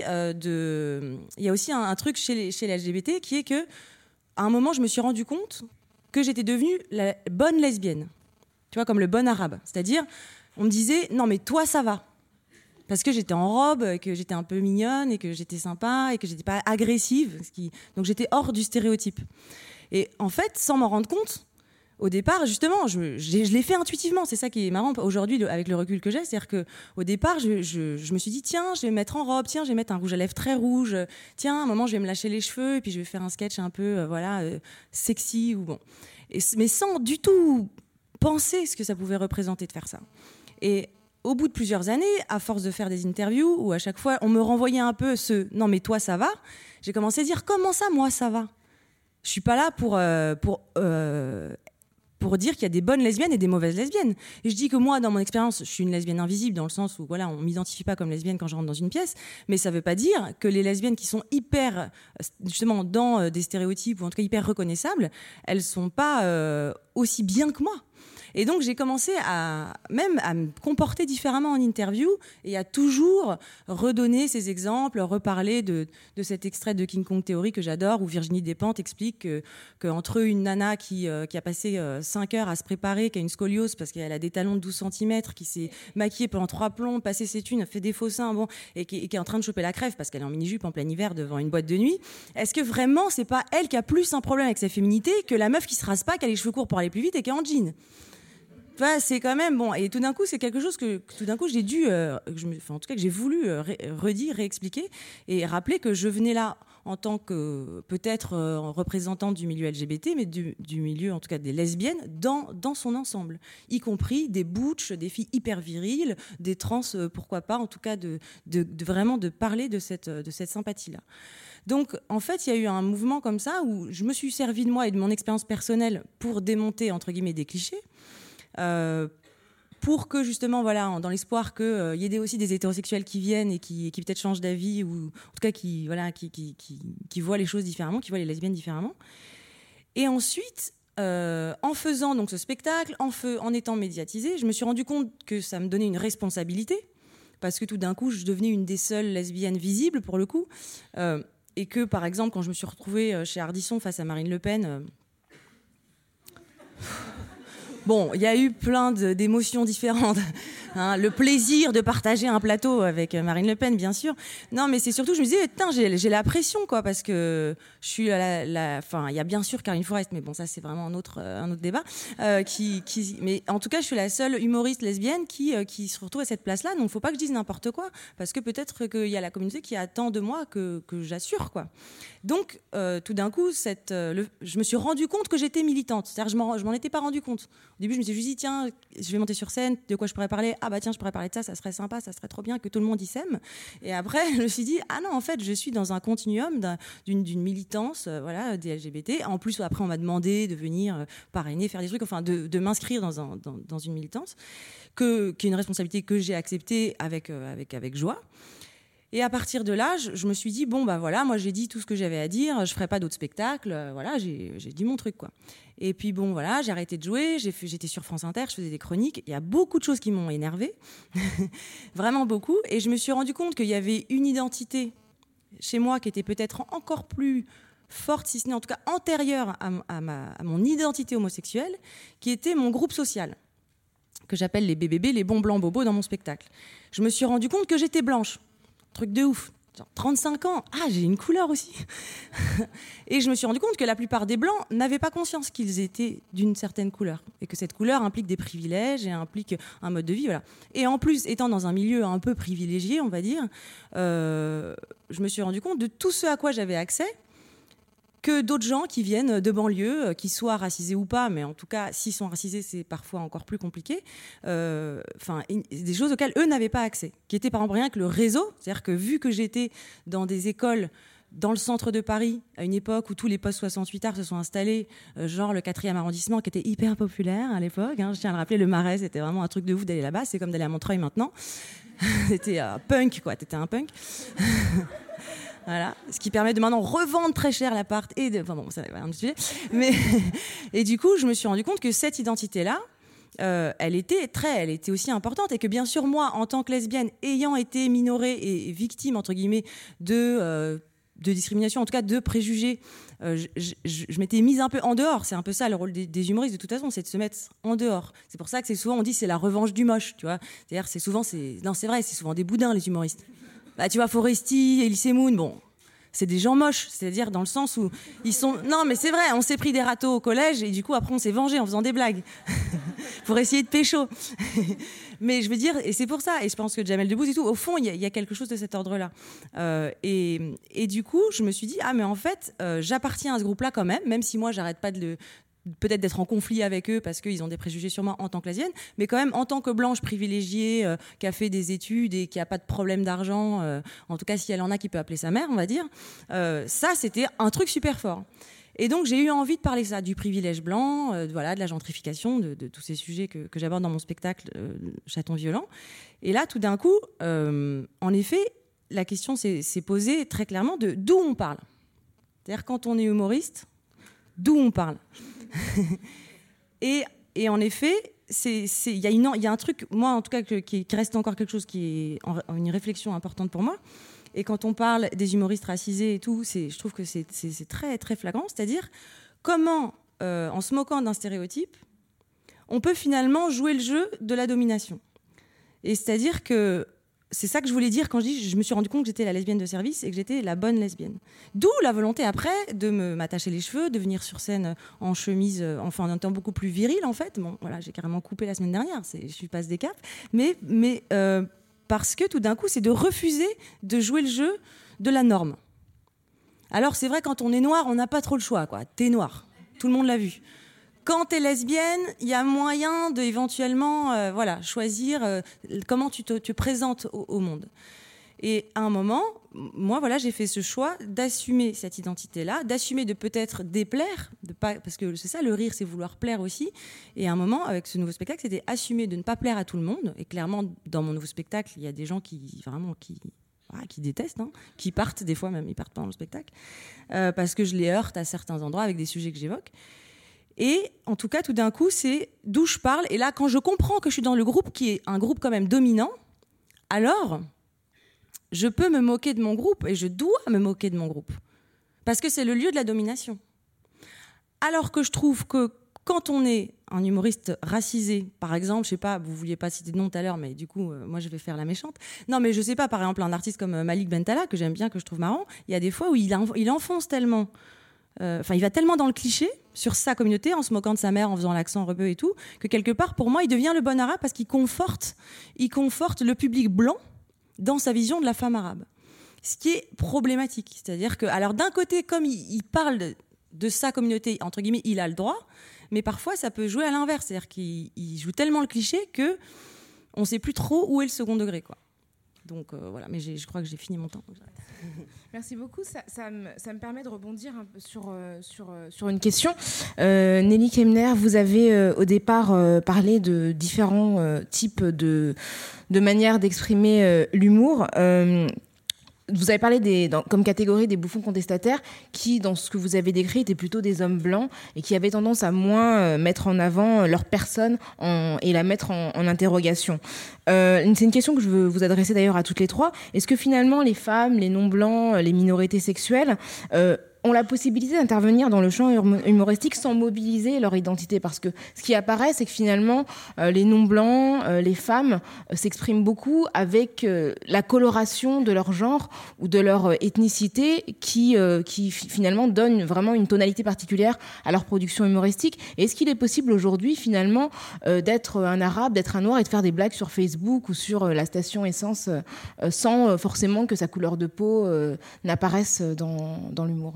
un truc chez les LGBT qui est que, à un moment, je me suis rendu compte que j'étais devenue la bonne lesbienne, tu vois, comme le bon arabe. C'est-à-dire, on me disait non mais toi ça va, parce que j'étais en robe, que j'étais un peu mignonne et que j'étais sympa et que j'étais pas agressive, donc j'étais hors du stéréotype. Et en fait, sans m'en rendre compte. Au départ, justement, je l'ai fait intuitivement. C'est ça qui est marrant aujourd'hui, avec le recul que j'ai. C'est-à-dire qu'au départ, je me suis dit, tiens, je vais me mettre en robe, tiens, je vais mettre un rouge à lèvres très rouge, tiens, à un moment, je vais me lâcher les cheveux, et puis je vais faire un sketch un peu, sexy, ou bon. Mais sans du tout penser ce que ça pouvait représenter de faire ça. Et au bout de plusieurs années, à force de faire des interviews, où à chaque fois, on me renvoyait un peu ce « non, mais toi, ça va », j'ai commencé à dire « comment ça, moi, ça va ?» Je suis pas là pour dire qu'il y a des bonnes lesbiennes et des mauvaises lesbiennes. Et je dis que moi, dans mon expérience, je suis une lesbienne invisible dans le sens où on m'identifie pas comme lesbienne quand je rentre dans une pièce, mais ça veut pas dire que les lesbiennes qui sont hyper, justement, dans des stéréotypes ou en tout cas hyper reconnaissables, elles sont pas aussi bien que moi. Et donc, j'ai commencé à me comporter différemment en interview et à toujours redonner ces exemples, reparler de cet extrait de King Kong Theory que j'adore, où Virginie Despentes explique qu'entre une nana qui a passé 5 heures à se préparer, qui a une scoliose parce qu'elle a des talons de 12 cm, qui s'est maquillée pendant 3 plombs, passé ses thunes, a fait des faux seins, et qui est en train de choper la crève parce qu'elle est en mini-jupe en plein hiver devant une boîte de nuit, est-ce que vraiment c'est pas elle qui a plus un problème avec sa féminité que la meuf qui se rase pas, qui a les cheveux courts pour aller plus vite et qui est en jean ? Enfin, c'est quand même bon. Et tout d'un coup, c'est quelque chose que tout d'un coup j'ai dû, en tout cas que j'ai voulu redire, réexpliquer et rappeler que je venais là en tant que peut-être représentante du milieu LGBT, mais du milieu en tout cas des lesbiennes dans son ensemble, y compris des butch, des filles hyper viriles, des trans, pourquoi pas, en tout cas de vraiment de parler de cette sympathie-là. Donc, en fait, il y a eu un mouvement comme ça où je me suis servi de moi et de mon expérience personnelle pour démonter, entre guillemets, des clichés, pour que, justement, voilà, dans l'espoir qu'il y ait aussi des hétérosexuels qui viennent et qui peut-être changent d'avis, ou en tout cas qui voient les choses différemment, qui voient les lesbiennes différemment. Et ensuite, en faisant donc ce spectacle, en étant médiatisée, je me suis rendu compte que ça me donnait une responsabilité, parce que tout d'un coup, je devenais une des seules lesbiennes visibles, pour le coup. Et que, par exemple, quand je me suis retrouvée chez Ardisson face à Marine Le Pen, bon, il y a eu plein d'émotions différentes. Hein, le plaisir de partager un plateau avec Marine Le Pen, bien sûr. Non, mais c'est surtout, je me disais, putain, j'ai la pression, quoi, parce que je suis enfin, il y a bien sûr Caroline Forest, mais bon, ça, c'est vraiment un autre débat. Mais en tout cas, je suis la seule humoriste lesbienne qui se retrouve à cette place-là. Donc, faut pas que je dise n'importe quoi, parce que peut-être qu'il y a la communauté qui attend de moi que j'assure, quoi. Donc, tout d'un coup, je me suis rendu compte que j'étais militante. C'est-à-dire, je m'en étais pas rendu compte. Au début, je me suis juste dit, tiens, je vais monter sur scène, de quoi je pourrais parler ? Ah bah tiens, je pourrais parler de ça, ça serait sympa, ça serait trop bien que tout le monde y s'aime. Et après, je me suis dit, ah non, en fait, je suis dans un continuum d'une militance, voilà, des LGBT. En plus, après, on m'a demandé de venir parrainer, faire des trucs, enfin, de m'inscrire dans une militance, qui est une responsabilité que j'ai acceptée avec joie. Et à partir de là, je me suis dit, bon, bah voilà, moi j'ai dit tout ce que j'avais à dire, je ferai pas d'autres spectacles, voilà, j'ai dit mon truc, quoi. Et puis bon, voilà, j'ai arrêté de jouer, j'étais sur France Inter, je faisais des chroniques, il y a beaucoup de choses qui m'ont énervée, vraiment beaucoup, et je me suis rendu compte qu'il y avait une identité chez moi qui était peut-être encore plus forte, si ce n'est en tout cas antérieure à mon identité homosexuelle, qui était mon groupe social, que j'appelle les BBB, les bons blancs bobos dans mon spectacle. Je me suis rendu compte que j'étais blanche. Truc de ouf. Genre 35 ans, j'ai une couleur aussi. Et je me suis rendu compte que la plupart des blancs n'avaient pas conscience qu'ils étaient d'une certaine couleur et que cette couleur implique des privilèges et implique un mode de vie, voilà. Et en plus, étant dans un milieu un peu privilégié, on va dire, je me suis rendu compte de tout ce à quoi j'avais accès, que d'autres gens qui viennent de banlieue, qui soient racisés ou pas, mais en tout cas, s'ils sont racisés, c'est parfois encore plus compliqué. Enfin, des choses auxquelles eux n'avaient pas accès, qui étaient par exemple rien que le réseau. C'est-à-dire que vu que j'étais dans des écoles dans le centre de Paris, à une époque où tous les postes 68 arts se sont installés, genre le 4e arrondissement, qui était hyper populaire à l'époque. Hein, je tiens à le rappeler, le Marais, c'était vraiment un truc de ouf d'aller là-bas. C'est comme d'aller à Montreuil maintenant. C'était punk, quoi. T'étais un punk. Voilà, ce qui permet de maintenant revendre très cher l'appart enfin bon, ça va un autre sujet. Mais et du coup, je me suis rendu compte que cette identité-là, elle était aussi importante et que bien sûr moi, en tant que lesbienne, ayant été minorée et victime entre guillemets de discrimination, en tout cas de préjugés, je m'étais mise un peu en dehors. C'est un peu ça le rôle des humoristes de toute façon, c'est de se mettre en dehors. C'est pour ça que c'est souvent on dit c'est la revanche du moche, tu vois. C'est-à-dire c'est vrai, c'est souvent des boudins les humoristes. Bah, tu vois, Foresti, Elise Moon, bon, c'est des gens moches, c'est-à-dire dans le sens où ils sont... Non, mais c'est vrai, on s'est pris des râteaux au collège et du coup, après, on s'est vengé en faisant des blagues pour essayer de pécho. Mais je veux dire, et c'est pour ça, et je pense que Jamel Debbouze et tout, au fond, il y a quelque chose de cet ordre-là. Et du coup, je me suis dit, mais en fait, j'appartiens à ce groupe-là quand même si moi, j'arrête pas peut-être d'être en conflit avec eux parce qu'ils ont des préjugés sur moi en tant que lesbienne, mais quand même en tant que blanche privilégiée qui a fait des études et qui n'a pas de problème d'argent, en tout cas si elle en a qui peut appeler sa mère, on va dire, ça c'était un truc super fort. Et donc j'ai eu envie de parler ça, du privilège blanc, voilà, de la gentrification, de tous ces sujets que j'aborde dans mon spectacle Chaton violent. Et là tout d'un coup, en effet, la question s'est posée très clairement de d'où on parle. C'est-à-dire quand on est humoriste, d'où on parle. et en effet, il y a un truc, moi en tout cas, qui reste encore quelque chose qui est une réflexion importante pour moi. Et quand on parle des humoristes racisés et tout, je trouve que c'est très, très flagrant. C'est-à-dire comment, en se moquant d'un stéréotype, on peut finalement jouer le jeu de la domination. Et c'est-à-dire que c'est ça que je voulais dire quand je dis je me suis rendu compte que j'étais la lesbienne de service et que j'étais la bonne lesbienne. D'où la volonté après de m'attacher les cheveux, de venir sur scène en chemise, en étant beaucoup plus virile en fait. Bon, voilà, j'ai carrément coupé la semaine dernière, je passe des caps. Mais parce que tout d'un coup, c'est de refuser de jouer le jeu de la norme. Alors c'est vrai, quand on est noir, on n'a pas trop le choix, quoi. T'es noir, tout le monde l'a vu. Quand t'es lesbienne, il y a moyen de éventuellement choisir comment tu te présentes au monde. Et à un moment, moi, j'ai fait ce choix d'assumer cette identité-là, d'assumer de peut-être déplaire, parce que c'est ça, le rire, c'est vouloir plaire aussi. Et à un moment, avec ce nouveau spectacle, c'était assumer de ne pas plaire à tout le monde. Et clairement, dans mon nouveau spectacle, il y a des gens qui détestent, qui partent, des fois même, ils partent pendant le spectacle, parce que je les heurte à certains endroits avec des sujets que j'évoque. Et en tout cas, tout d'un coup, c'est d'où je parle. Et là, quand je comprends que je suis dans le groupe, qui est un groupe quand même dominant, alors je peux me moquer de mon groupe et je dois me moquer de mon groupe. Parce que c'est le lieu de la domination. Alors que je trouve que quand on est un humoriste racisé, par exemple, je sais pas, vous vouliez pas citer de nom tout à l'heure, mais du coup, moi je vais faire la méchante. Non, mais je sais pas, par exemple, un artiste comme Malik Bentala, que j'aime bien, que je trouve marrant, il y a des fois où il enfonce tellement... il va tellement dans le cliché sur sa communauté en se moquant de sa mère, en faisant l'accent rebeu et tout, que quelque part, pour moi, il devient le bon arabe parce qu'il conforte le public blanc dans sa vision de la femme arabe. Ce qui est problématique. C'est-à-dire que, alors d'un côté, comme il parle de sa communauté, entre guillemets, il a le droit, mais parfois, ça peut jouer à l'inverse. C'est-à-dire qu'il joue tellement le cliché qu'on ne sait plus trop où est le second degré, quoi. Donc voilà, mais je crois que j'ai fini mon temps. Merci beaucoup. Ça me permet de rebondir un peu sur une question. Nelly Kemner, vous avez au départ parlé de différents types de manières d'exprimer l'humour. Vous avez parlé comme catégorie des bouffons contestataires qui, dans ce que vous avez décrit, étaient plutôt des hommes blancs et qui avaient tendance à moins mettre en avant leur personne et la mettre en interrogation. C'est une question que je veux vous adresser d'ailleurs à toutes les trois. Est-ce que finalement les femmes, les non-blancs, les minorités sexuelles ont la possibilité d'intervenir dans le champ humoristique sans mobiliser leur identité? Parce que ce qui apparaît, c'est que finalement, les non-blancs, les femmes s'expriment beaucoup avec la coloration de leur genre ou de leur ethnicité qui finalement donne vraiment une tonalité particulière à leur production humoristique. Et est-ce qu'il est possible aujourd'hui, finalement, d'être un arabe, d'être un noir et de faire des blagues sur Facebook ou sur la station essence sans forcément que sa couleur de peau n'apparaisse dans l'humour?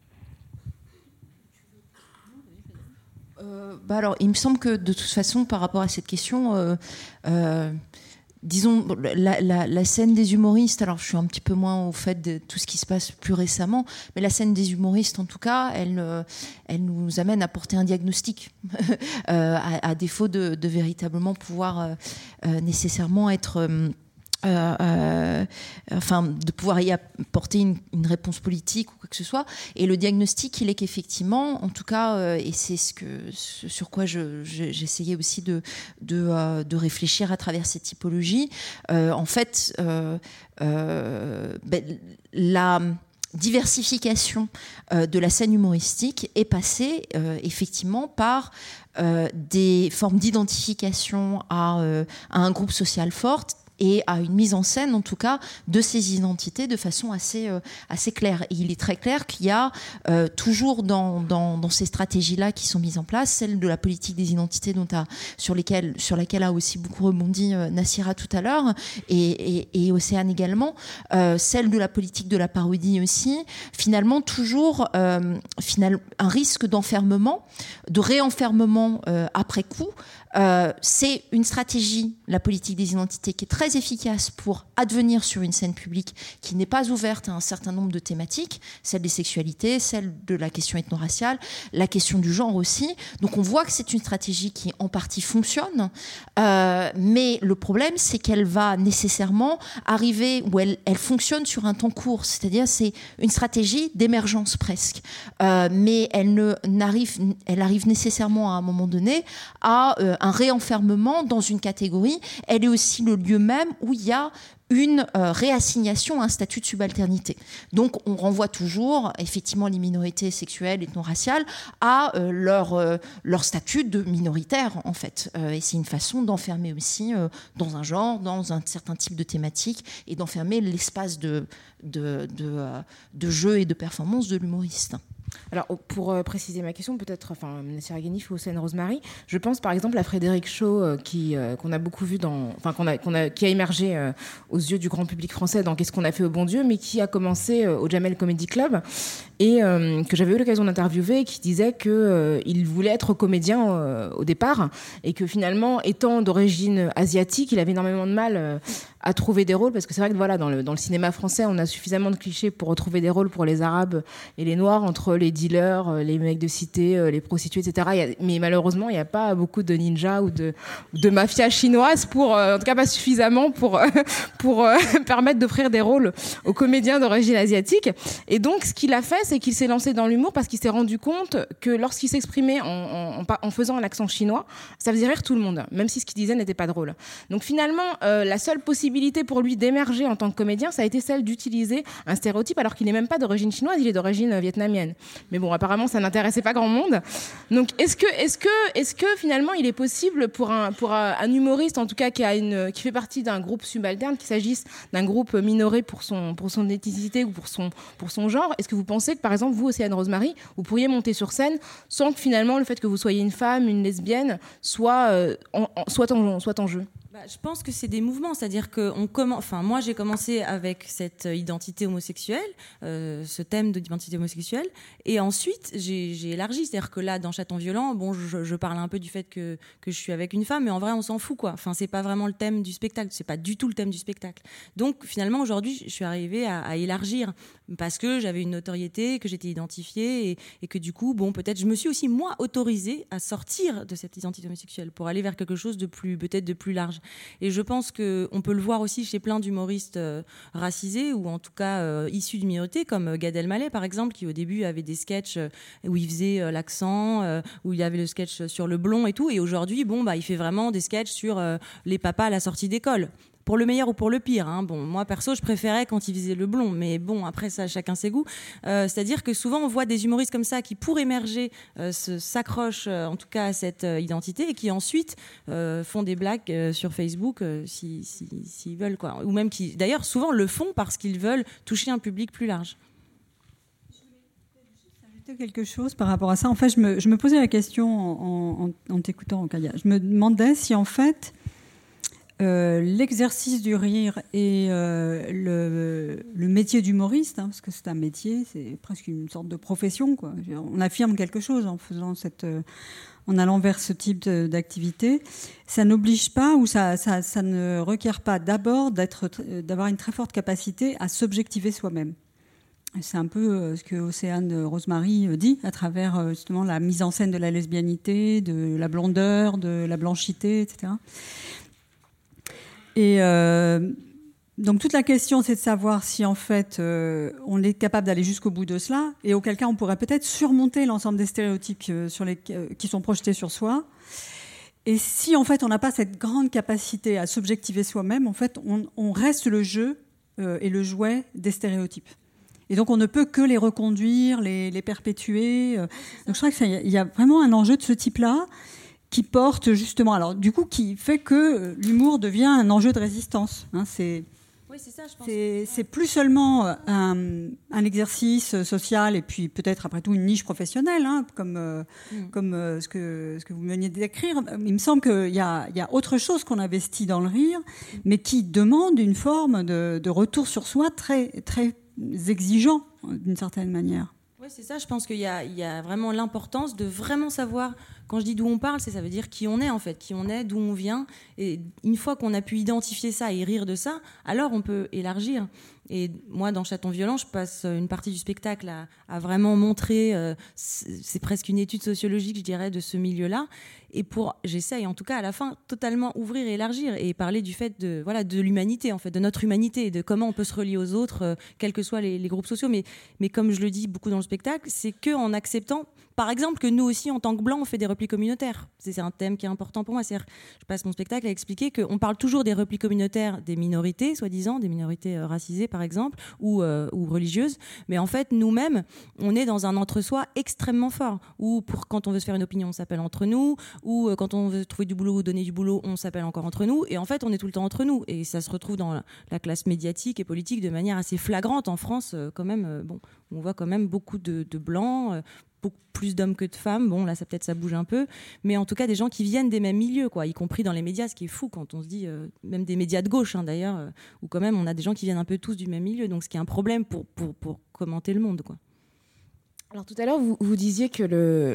Alors, il me semble que de toute façon, par rapport à cette question, disons, la scène des humoristes, alors je suis un petit peu moins au fait de tout ce qui se passe plus récemment, mais la scène des humoristes, en tout cas, elle nous amène à porter un diagnostic, à défaut de véritablement pouvoir nécessairement être... de pouvoir y apporter une réponse politique ou quoi que ce soit. Et le diagnostic, il est qu'effectivement, en tout cas, et c'est sur quoi j'essayais aussi de réfléchir à travers cette typologie, en fait, la diversification de la scène humoristique est passée effectivement par des formes d'identification à un groupe social fort et à une mise en scène, en tout cas, de ces identités de façon assez claire. Et il est très clair qu'il y a toujours dans ces stratégies-là qui sont mises en place, celle de la politique des identités sur laquelle a aussi beaucoup rebondi Nassira tout à l'heure, et Océane également, celle de la politique de la parodie aussi, finalement toujours un risque d'enfermement, de réenfermement après coup. C'est une stratégie, la politique des identités, qui est très efficace pour advenir sur une scène publique qui n'est pas ouverte à un certain nombre de thématiques, celle des sexualités, celle de la question ethno-raciale, la question du genre aussi. Donc on voit que c'est une stratégie qui en partie fonctionne, mais le problème c'est qu'elle va nécessairement arriver, ou elle fonctionne sur un temps court, c'est-à-dire c'est une stratégie d'émergence presque, mais elle arrive nécessairement à un moment donné à un réenfermement dans une catégorie, elle est aussi le lieu même où il y a une réassignation à un statut de subalternité. Donc on renvoie toujours effectivement les minorités sexuelles et ethno-raciales à leur statut de minoritaire en fait. Et c'est une façon d'enfermer aussi dans un genre, dans un certain type de thématique et d'enfermer l'espace de jeu et de performance de l'humoriste. Alors, pour préciser ma question, peut-être, Nassira Ghenif ou Hossein Rosemary, je pense par exemple à Frédéric Shaw, qu'on a beaucoup vu qui a émergé aux yeux du grand public français dans Qu'est-ce qu'on a fait au bon Dieu, mais qui a commencé au Jamel Comedy Club et que j'avais eu l'occasion d'interviewer, qui disait qu'il voulait être comédien au départ et que finalement, étant d'origine asiatique, il avait énormément de mal à trouver des rôles, parce que c'est vrai que voilà, dans le cinéma français, on a suffisamment de clichés pour retrouver des rôles pour les Arabes et les Noirs, entre les dealers, les mecs de cité, les prostituées, etc. Mais malheureusement, il n'y a pas beaucoup de ninjas ou de mafia chinoise en tout cas pas suffisamment pour permettre d'offrir des rôles aux comédiens d'origine asiatique. Et donc, ce qu'il a fait, c'est qu'il s'est lancé dans l'humour parce qu'il s'est rendu compte que lorsqu'il s'exprimait en faisant l'accent chinois, ça faisait rire tout le monde, même si ce qu'il disait n'était pas drôle. Donc finalement, la seule possibilité pour lui d'émerger en tant que comédien, ça a été celle d'utiliser un stéréotype, alors qu'il n'est même pas d'origine chinoise, il est d'origine vietnamienne. Mais bon, apparemment, ça n'intéressait pas grand monde. Donc, est-ce que finalement, il est possible pour un humoriste, en tout cas qui fait partie d'un groupe subalterne, qu'il s'agisse d'un groupe minoré pour son ethnicité ou pour son genre, est-ce que vous pensez que, par exemple, vous, Océane Rosemary, vous pourriez monter sur scène sans que finalement le fait que vous soyez une femme, une lesbienne, soit en jeu? Je pense que c'est des mouvements, c'est-à-dire que moi j'ai commencé avec cette identité homosexuelle, ce thème de l'identité homosexuelle, et ensuite j'ai élargi, c'est-à-dire que là dans Chaton Violent, bon, je parle un peu du fait que je suis avec une femme, mais en vrai on s'en fout quoi. Enfin c'est pas vraiment le thème du spectacle, c'est pas du tout le thème du spectacle. Donc finalement aujourd'hui je suis arrivée à élargir parce que j'avais une notoriété, que j'étais identifiée et que du coup bon peut-être je me suis aussi moi autorisée à sortir de cette identité homosexuelle pour aller vers quelque chose de plus large. Et je pense qu'on peut le voir aussi chez plein d'humoristes racisés ou en tout cas issus de minorités comme Gad Elmaleh par exemple, qui au début avait des sketchs où il faisait l'accent, où il avait le sketch sur le blond et tout, et aujourd'hui il fait vraiment des sketchs sur les papas à la sortie d'école. Pour le meilleur ou pour le pire, hein. Bon, moi perso, je préférais quand il faisait le blond, mais bon, après ça, chacun ses goûts. C'est-à-dire que souvent, on voit des humoristes comme ça qui, pour émerger, s'accrochent en tout cas à cette identité et qui ensuite font des blagues sur Facebook s'ils veulent, quoi. Ou même qui, d'ailleurs, souvent le font parce qu'ils veulent toucher un public plus large. Quelque chose par rapport à ça. En fait, je me posais la question en t'écoutant, Kaya. Je me demandais si en fait l'exercice du rire et le métier d'humoriste, parce que c'est un métier, c'est presque une sorte de profession, quoi. On affirme quelque chose en faisant en allant vers ce type d'activité. Ça n'oblige pas ou ça ne requiert pas d'abord d'avoir une très forte capacité à s'objectiver soi-même. C'est un peu ce que Océane Rosemary dit à travers justement la mise en scène de la lesbianité, de la blondeur, de la blanchité, etc. Et donc toute la question, c'est de savoir si en fait on est capable d'aller jusqu'au bout de cela, et auquel cas on pourrait peut-être surmonter l'ensemble des stéréotypes qui sont projetés sur soi. Et si en fait on n'a pas cette grande capacité à s'objectiver soi-même, en fait on reste le jeu et le jouet des stéréotypes. Et donc on ne peut que les reconduire, les perpétuer. Donc je crois qu'il y a vraiment un enjeu de ce type-là qui porte justement, alors du coup qui fait que l'humour devient un enjeu de résistance. Hein, c'est ça, je pense. C'est plus seulement un exercice social et puis peut-être après tout une niche professionnelle, hein, comme ce que vous veniez de décrire. Il me semble qu'il y a autre chose qu'on investit dans le rire, mais qui demande une forme de retour sur soi très, très exigeant d'une certaine manière. Oui, c'est ça. Je pense qu'il y a vraiment l'importance de vraiment savoir. Quand je dis d'où on parle, ça veut dire qui on est en fait, qui on est, d'où on vient. Et une fois qu'on a pu identifier ça et rire de ça, alors on peut élargir. Et moi, dans Chaton Violent, je passe une partie du spectacle à vraiment montrer, c'est presque une étude sociologique, je dirais, de ce milieu-là. Et j'essaye, en tout cas, à la fin, totalement ouvrir et élargir et parler du fait de l'humanité, en fait, de notre humanité, de comment on peut se relier aux autres, quels que soient les groupes sociaux. Mais comme je le dis beaucoup dans le spectacle, c'est qu'en acceptant par exemple, que nous aussi, en tant que Blancs, on fait des replis communautaires. C'est un thème qui est important pour moi. C'est-à-dire, je passe mon spectacle à expliquer qu'on parle toujours des replis communautaires des minorités, soi-disant, des minorités racisées, par exemple, ou religieuses. Mais en fait, nous-mêmes, on est dans un entre-soi extrêmement fort. Ou quand on veut se faire une opinion, on s'appelle entre nous. Ou quand on veut trouver du boulot ou donner du boulot, on s'appelle encore entre nous. Et en fait, on est tout le temps entre nous. Et ça se retrouve dans la classe médiatique et politique de manière assez flagrante. En France, quand même, on voit quand même beaucoup de Blancs, beaucoup plus d'hommes que de femmes. Bon, là, ça bouge un peu. Mais en tout cas, des gens qui viennent des mêmes milieux, quoi, y compris dans les médias, ce qui est fou quand on se dit, même des médias de gauche, d'ailleurs, où quand même on a des gens qui viennent un peu tous du même milieu. Donc, ce qui est un problème pour commenter le monde, quoi. Alors tout à l'heure, vous disiez que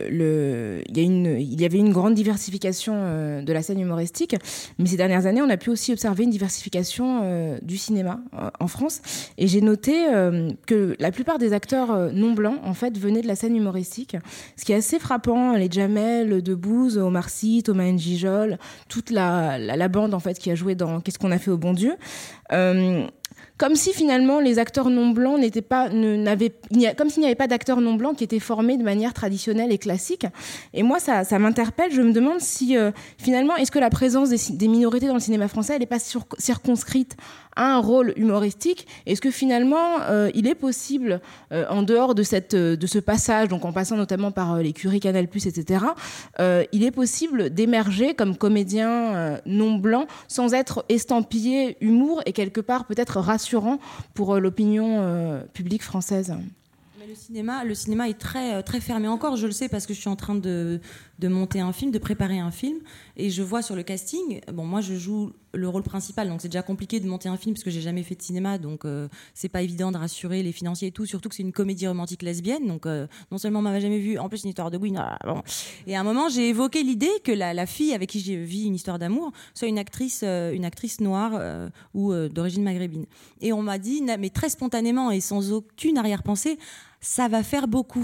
il y avait une grande diversification de la scène humoristique, mais ces dernières années, on a pu aussi observer une diversification du cinéma en France. Et j'ai noté que la plupart des acteurs non blancs, en fait, venaient de la scène humoristique. Ce qui est assez frappant, les Jamel, Debbouze, Omar Sy, Thomas N'Gijol, toute la bande en fait qui a joué dans Qu'est-ce qu'on a fait au bon Dieu. Comme si finalement les acteurs non blancs comme s'il n'y avait pas d'acteurs non blancs qui étaient formés de manière traditionnelle et classique. Et moi, ça m'interpelle. Je me demande si finalement, est-ce que la présence des minorités dans le cinéma français, elle n'est pas circonscrite à un rôle humoristique? Est-ce que finalement, il est possible, en dehors de ce passage, donc en passant notamment par l'écurie Canal+, etc., il est possible d'émerger comme comédien non blanc sans être estampillé humour et quelque part peut-être rassurant pour l'opinion publique française? Mais le cinéma est très, très fermé encore. Je le sais parce que je suis en train de monter un film, de préparer un film. Et je vois sur le casting, bon, moi je joue le rôle principal, donc c'est déjà compliqué de monter un film parce que j'ai jamais fait de cinéma, donc c'est pas évident de rassurer les financiers et tout, surtout que c'est une comédie romantique lesbienne, donc non seulement on m'avait jamais vu, en plus une histoire de Gwyn. Bon. Et à un moment, j'ai évoqué l'idée que la fille avec qui j'ai vis une histoire d'amour soit une actrice noire ou d'origine maghrébine. Et on m'a dit, mais très spontanément et sans aucune arrière-pensée, ça va faire beaucoup.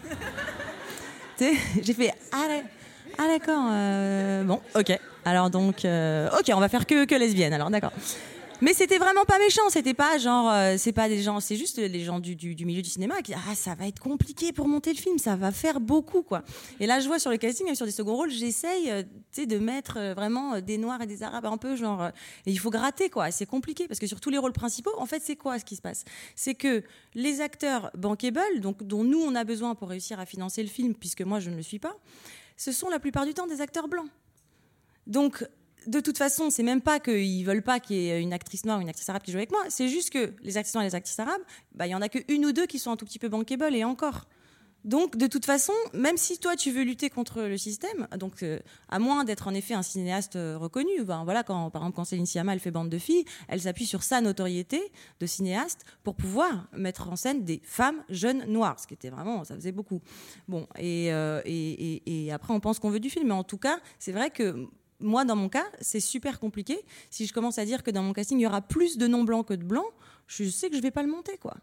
J'ai fait ah d'accord, bon, ok. Alors donc, ok, on va faire que lesbienne. Alors d'accord. Mais c'était vraiment pas méchant. C'était pas genre, c'est pas des gens, c'est juste les gens du milieu du cinéma qui disent ça va être compliqué pour monter le film, ça va faire beaucoup quoi. Et là je vois sur le casting, même sur des seconds rôles, j'essaye, de mettre vraiment des noirs et des arabes un peu genre, et il faut gratter quoi. Et c'est compliqué parce que sur tous les rôles principaux, en fait c'est quoi ce qui se passe? C'est que les acteurs bankable, donc dont nous on a besoin pour réussir à financer le film, puisque moi je ne le suis pas, ce sont la plupart du temps des acteurs blancs. Donc, de toute façon, c'est même pas qu'ils veulent pas qu'il y ait une actrice noire ou une actrice arabe qui joue avec moi, c'est juste que les actrices noires et les actrices arabes, il y en a qu'une ou deux qui sont un tout petit peu bankable et encore. Donc, de toute façon, même si toi, tu veux lutter contre le système, donc à moins d'être en effet un cinéaste reconnu, voilà, par exemple, quand Céline Sciamma, elle fait Bande de filles, elle s'appuie sur sa notoriété de cinéaste pour pouvoir mettre en scène des femmes jeunes noires, ce qui était vraiment, ça faisait beaucoup. Bon, et après, on pense qu'on veut du film, mais en tout cas, c'est vrai que moi, dans mon cas, c'est super compliqué. Si je commence à dire que dans mon casting, il y aura plus de non-blancs que de blancs, je sais que je ne vais pas le monter, quoi.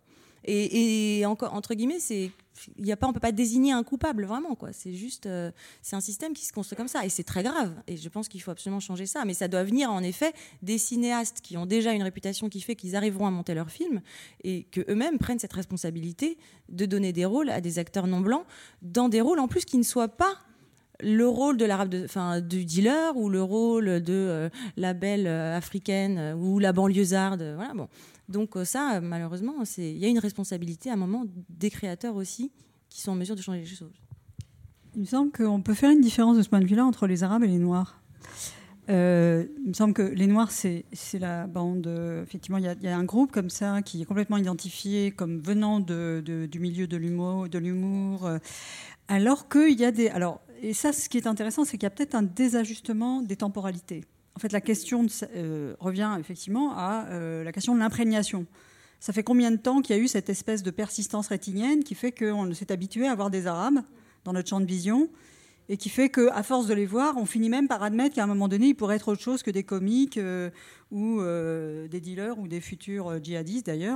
Et encore, entre guillemets, on ne peut pas désigner un coupable, vraiment, quoi. C'est juste, c'est un système qui se construit comme ça. Et c'est très grave. Et je pense qu'il faut absolument changer ça. Mais ça doit venir, en effet, des cinéastes qui ont déjà une réputation qui fait qu'ils arriveront à monter leur film et qu'eux-mêmes prennent cette responsabilité de donner des rôles à des acteurs non-blancs dans des rôles, en plus, qui ne soient pas le rôle de l'arabe, du dealer ou le rôle de la belle africaine ou la banlieusarde. Voilà, bon. Donc ça, malheureusement, il y a une responsabilité à un moment des créateurs aussi qui sont en mesure de changer les choses. Il me semble qu'on peut faire une différence de ce point de vue-là entre les Arabes et les Noirs. Il me semble que les Noirs, c'est la bande... effectivement, il y a un groupe comme ça qui est complètement identifié comme venant du milieu de l'humour, alors qu'il y a des... Alors, et ça, ce qui est intéressant, c'est qu'il y a peut-être un désajustement des temporalités. En fait, la question revient effectivement à la question de l'imprégnation. Ça fait combien de temps qu'il y a eu cette espèce de persistance rétinienne qui fait qu'on s'est habitué à avoir des Arabes dans notre champ de vision et qui fait qu'à force de les voir, on finit même par admettre qu'à un moment donné, ils pourraient être autre chose que des comiques ou des dealers ou des futurs djihadistes d'ailleurs.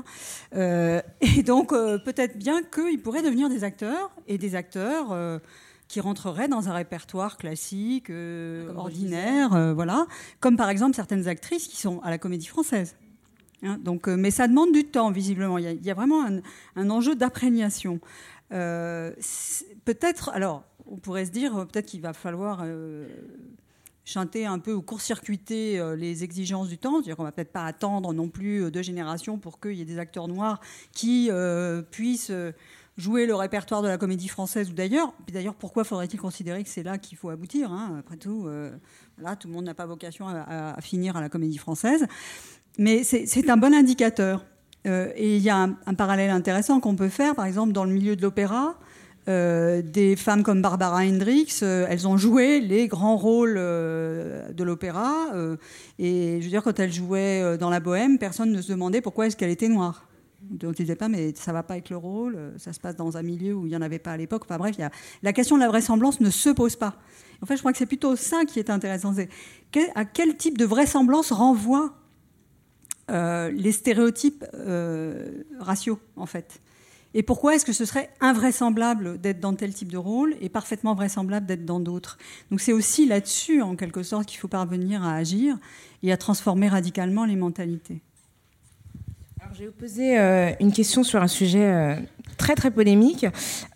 Et donc, peut-être bien qu'ils pourraient devenir des acteurs et des acteurs... qui rentreraient dans un répertoire classique, ordinaire, voilà, comme par exemple certaines actrices qui sont à la Comédie Française. Donc, mais ça demande du temps, visiblement. Il y a vraiment un enjeu d'imprégnation. Peut-être, alors, on pourrait se dire, peut-être qu'il va falloir chanter un peu ou court-circuiter les exigences du temps. C'est-à-dire qu'on ne va peut-être pas attendre non plus 2 générations pour qu'il y ait des acteurs noirs qui puissent jouer le répertoire de la comédie française ou d'ailleurs. Puis d'ailleurs, pourquoi faudrait-il considérer que c'est là qu'il faut aboutir, hein ? Après tout, voilà, tout le monde n'a pas vocation à finir à la comédie française. Mais c'est un bon indicateur. Et il y a un parallèle intéressant qu'on peut faire, par exemple, dans le milieu de l'opéra. Des femmes comme Barbara Hendricks, elles ont joué les grands rôles de l'opéra. Et je veux dire, quand elles jouaient dans La Bohème, personne ne se demandait pourquoi est-ce qu'elle était noire. Donc, ils ne disaient pas, mais ça ne va pas avec le rôle, ça se passe dans un milieu où il n'y en avait pas à l'époque. Enfin bref, la question de la vraisemblance ne se pose pas. En fait, je crois que c'est plutôt ça qui est intéressant. C'est à quel type de vraisemblance renvoient les stéréotypes raciaux, en fait. Et pourquoi est-ce que ce serait invraisemblable d'être dans tel type de rôle et parfaitement vraisemblable d'être dans d'autres ? Donc c'est aussi là-dessus, en quelque sorte, qu'il faut parvenir à agir et à transformer radicalement les mentalités. Alors, j'ai posé une question sur un sujet très très polémique.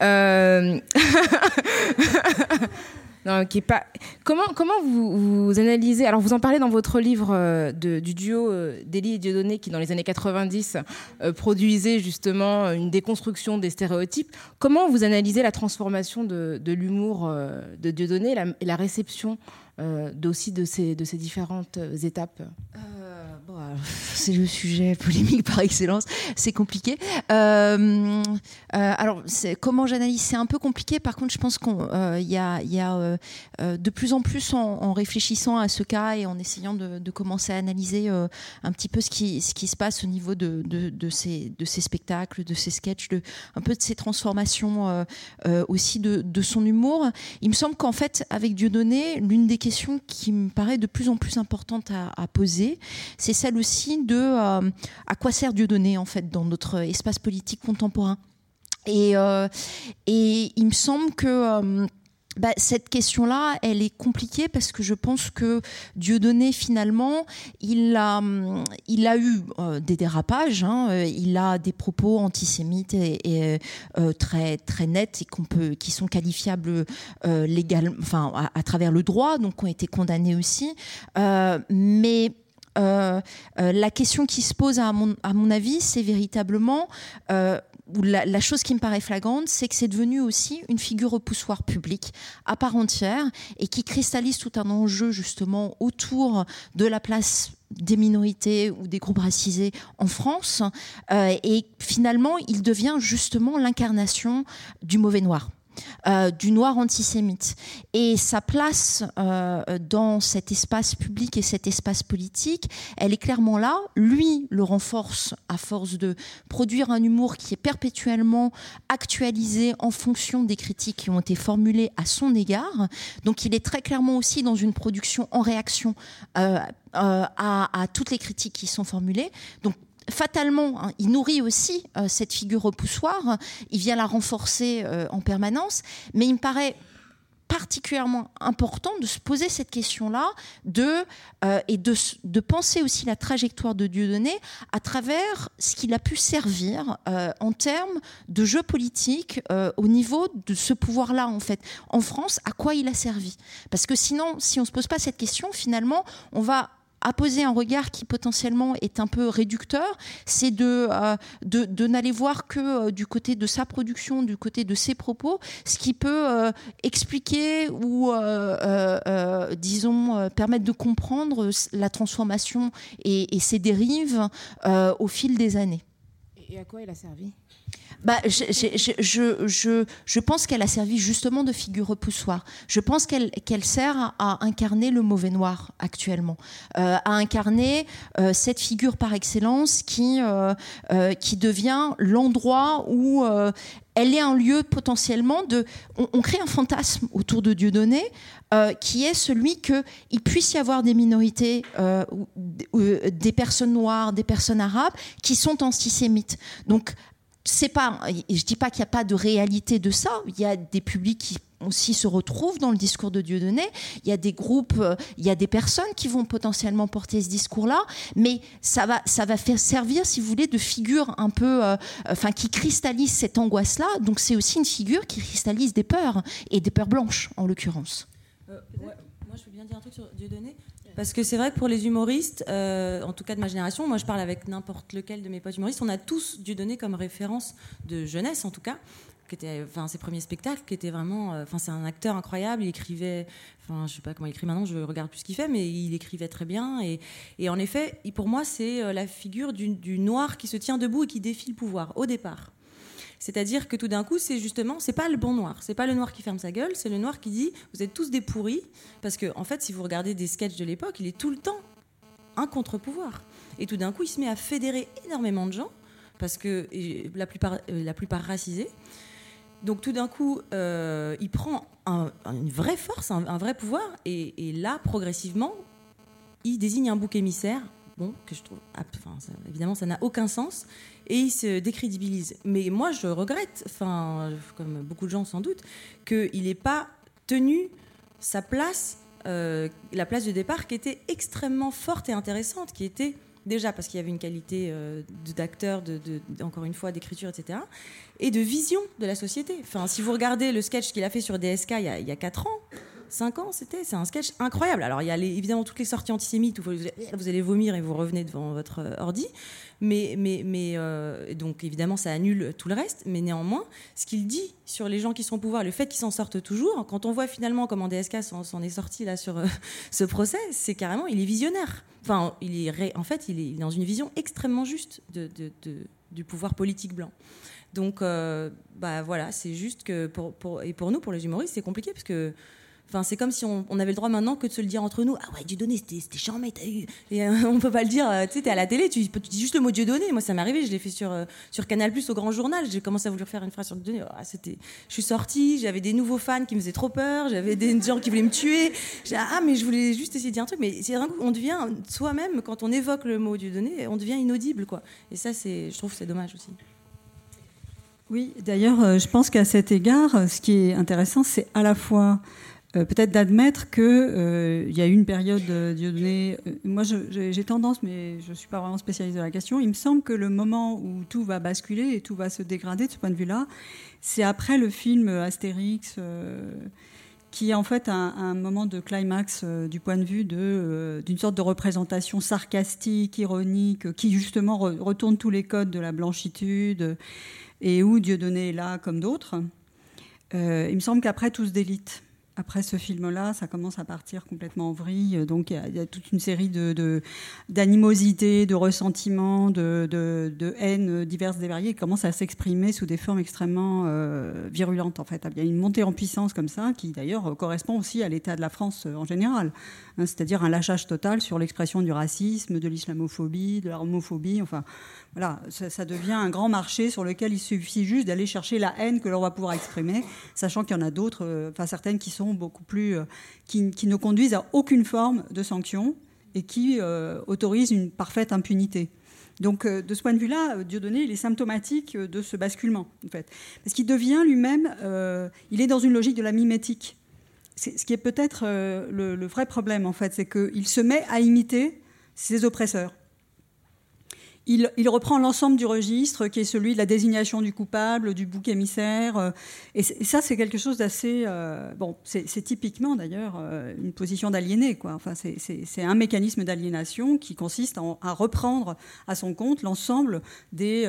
Non, qui est pas... Comment vous analysez... Alors, vous en parlez dans votre livre du duo d'Élie et Dieudonné qui, dans les années 90, produisait justement une déconstruction des stéréotypes. Comment vous analysez la transformation de l'humour de Dieudonné et la réception aussi de ces différentes étapes ? C'est le sujet polémique par excellence, c'est compliqué. Alors, comment j'analyse ? C'est un peu compliqué. Par contre, je pense qu'il y a de plus en plus, en réfléchissant à ce cas et en essayant de commencer à analyser un petit peu ce qui se passe au niveau de ces spectacles, de ces sketchs, un peu de ces transformations aussi de son humour. Il me semble qu'en fait, avec Dieudonné, l'une des questions qui me paraît de plus en plus importante à poser, c'est celle aussi de à quoi sert Dieudonné en fait dans notre espace politique contemporain. Et il me semble que cette question-là, elle est compliquée parce que je pense que Dieudonné, finalement, il a eu des dérapages, hein, il a des propos antisémites et très très nets et qui sont qualifiables légalement, enfin à travers le droit, donc qui ont été condamnés aussi, mais la question qui se pose à mon avis, c'est véritablement la chose qui me paraît flagrante, c'est que c'est devenu aussi une figure repoussoir publique à part entière et qui cristallise tout un enjeu justement autour de la place des minorités ou des groupes racisés en France. Et finalement, il devient justement l'incarnation du mauvais noir. Du noir antisémite. Et sa place dans cet espace public et cet espace politique, elle est clairement là. Lui le renforce à force de produire un humour qui est perpétuellement actualisé en fonction des critiques qui ont été formulées à son égard. Donc il est très clairement aussi dans une production en réaction à toutes les critiques qui sont formulées. Donc fatalement, hein, il nourrit aussi cette figure repoussoire, il vient la renforcer en permanence, mais il me paraît particulièrement important de se poser cette question-là et de penser aussi la trajectoire de Dieudonné à travers ce qu'il a pu servir en termes de jeu politique au niveau de ce pouvoir-là, en fait. En France, à quoi il a servi ? Parce que sinon, si on ne se pose pas cette question, finalement, on va à poser un regard qui potentiellement est un peu réducteur, c'est de n'aller voir que du côté de sa production, du côté de ses propos, ce qui peut expliquer ou, disons, permettre de comprendre la transformation et ses dérives au fil des années. Et à quoi il a servi ? Je pense qu'elle a servi justement de figure repoussoire. Je pense qu'elle sert à incarner le mauvais noir actuellement, à incarner cette figure par excellence qui devient l'endroit où elle est un lieu potentiellement on crée un fantasme autour de Dieudonné qui est celui qu'il puisse y avoir des minorités, des personnes noires, des personnes arabes qui sont antisémites. Donc c'est pas, et je dis pas qu'il n'y a pas de réalité de ça. Il y a des publics qui aussi se retrouvent dans le discours de Dieudonné. Il y a des groupes, il y a des personnes qui vont potentiellement porter ce discours-là, mais ça va faire servir, si vous voulez, de figure un peu, qui cristallise cette angoisse-là. Donc c'est aussi une figure qui cristallise des peurs, et des peurs blanches en l'occurrence. Moi, je veux bien dire un truc sur Dieudonné. Parce que c'est vrai que pour les humoristes, en tout cas de ma génération, moi je parle avec n'importe lequel de mes potes humoristes, on a tous Dieudonné comme référence de jeunesse en tout cas, qui était, ses premiers spectacles, qui étaient vraiment, c'est un acteur incroyable, il écrivait, je sais pas comment il écrit maintenant, je regarde plus ce qu'il fait, mais il écrivait très bien, et en effet, pour moi c'est la figure du noir qui se tient debout et qui défie le pouvoir au départ. C'est-à-dire que tout d'un coup, c'est pas le bon noir. C'est pas le noir qui ferme sa gueule, c'est le noir qui dit « vous êtes tous des pourris ». Parce que, en fait, si vous regardez des sketchs de l'époque, il est tout le temps un contre-pouvoir. Et tout d'un coup, il se met à fédérer énormément de gens, parce que la plupart racisés. Donc tout d'un coup, il prend une vraie force, un vrai pouvoir. Et là, progressivement, il désigne un bouc émissaire. Bon, que je trouve, évidemment, ça n'a aucun sens, et il se décrédibilise. Mais moi, je regrette, comme beaucoup de gens sans doute, qu'il n'ait pas tenu sa place, la place de départ, qui était extrêmement forte et intéressante, qui était déjà parce qu'il y avait une qualité d'acteur, encore une fois, d'écriture, etc., et de vision de la société. Si vous regardez le sketch qu'il a fait sur DSK il y a 4 ans, 5 ans, c'est un sketch incroyable. Alors, il y a évidemment toutes les sorties antisémites où vous allez vomir et vous revenez devant votre ordi. Mais donc, évidemment, ça annule tout le reste. Mais néanmoins, ce qu'il dit sur les gens qui sont au pouvoir, le fait qu'ils s'en sortent toujours, quand on voit finalement comment DSK s'en est sorti là, sur ce procès, c'est carrément, il est visionnaire. Il est dans une vision extrêmement juste du pouvoir politique blanc. Donc, voilà, c'est juste que pour nous, pour les humoristes, c'est compliqué parce que c'est comme si on avait le droit maintenant que de se le dire entre nous. Ah ouais, Dieudonné, c'était chiant, mais t'as eu. Et on peut pas le dire. Tu sais, t'es à la télé, tu dis juste le mot Dieudonné. Moi, ça m'est arrivé. Je l'ai fait sur Canal+ au Grand Journal. J'ai commencé à vouloir faire une phrase sur Dieudonné. Je suis sortie. J'avais des nouveaux fans qui me faisaient trop peur. J'avais des gens qui voulaient me tuer. Mais je voulais juste essayer de dire un truc. Mais c'est d'un coup, on devient soi-même, quand on évoque le mot Dieudonné, on devient inaudible, quoi. Et ça, je trouve que c'est dommage aussi. Oui, d'ailleurs, je pense qu'à cet égard, ce qui est intéressant, c'est à la fois peut-être d'admettre qu'il y a eu une période Dieudonné. Moi, j'ai tendance, mais je ne suis pas vraiment spécialiste de la question, il me semble que le moment où tout va basculer et tout va se dégrader de ce point de vue-là, c'est après le film Astérix, qui est en fait un moment de climax du point de vue d'une sorte de représentation sarcastique, ironique, qui justement retourne tous les codes de la blanchitude, et où Dieudonné est là comme d'autres. Il me semble qu'après, tout se délite. Après ce film-là, ça commence à partir complètement en vrille. Donc, il y a toute une série d'animosités, de ressentiments, de haines diverses et variées qui commencent à s'exprimer sous des formes extrêmement virulentes, en fait. Il y a une montée en puissance comme ça, qui d'ailleurs correspond aussi à l'état de la France en général. C'est-à-dire un lâchage total sur l'expression du racisme, de l'islamophobie, de la homophobie. Enfin, voilà, ça devient un grand marché sur lequel il suffit juste d'aller chercher la haine que l'on va pouvoir exprimer, sachant qu'il y en a d'autres, certaines qui sont beaucoup plus, qui ne conduisent à aucune forme de sanction et qui autorisent une parfaite impunité. Donc, de ce point de vue-là, Dieudonné, il est symptomatique de ce basculement, en fait, parce qu'il devient lui-même, il est dans une logique de la mimétique. Ce qui est peut-être le vrai problème, en fait, c'est qu'il se met à imiter ses oppresseurs. Il reprend l'ensemble du registre qui est celui de la désignation du coupable, du bouc émissaire. Et ça, c'est quelque chose d'assez... c'est typiquement, d'ailleurs, une position d'aliéné, quoi. Enfin, c'est un mécanisme d'aliénation qui consiste à reprendre à son compte l'ensemble des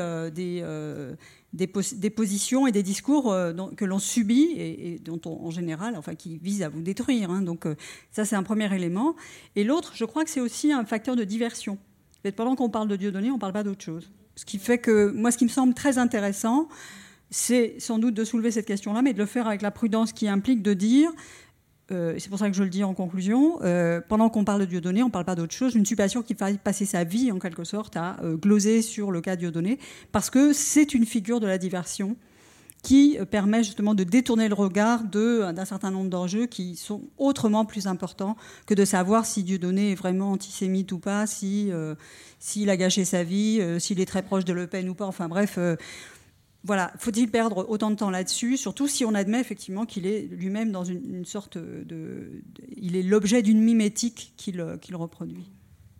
positions et des discours que l'on subit et dont en général, qui visent à vous détruire. Donc, ça, c'est un premier élément. Et l'autre, je crois que c'est aussi un facteur de diversion. Pendant qu'on parle de Dieudonné, on ne parle pas d'autre chose. Ce qui fait que, moi, ce qui me semble très intéressant, c'est sans doute de soulever cette question-là, mais de le faire avec la prudence qui implique de dire, c'est pour ça que je le dis en conclusion, pendant qu'on parle de Dieudonné, on ne parle pas d'autre chose. Je ne suis pas sûre qu'il faille passer sa vie, en quelque sorte, à gloser sur le cas Dieudonné, parce que c'est une figure de la diversion qui permet justement de détourner le regard d'un certain nombre d'enjeux qui sont autrement plus importants que de savoir si Dieudonné est vraiment antisémite ou pas, s'il a gâché sa vie, s'il est très proche de Le Pen ou pas. Enfin bref, voilà, faut-il perdre autant de temps là-dessus, surtout si on admet effectivement qu'il est lui-même dans une sorte il est l'objet d'une mimétique qu'il reproduit.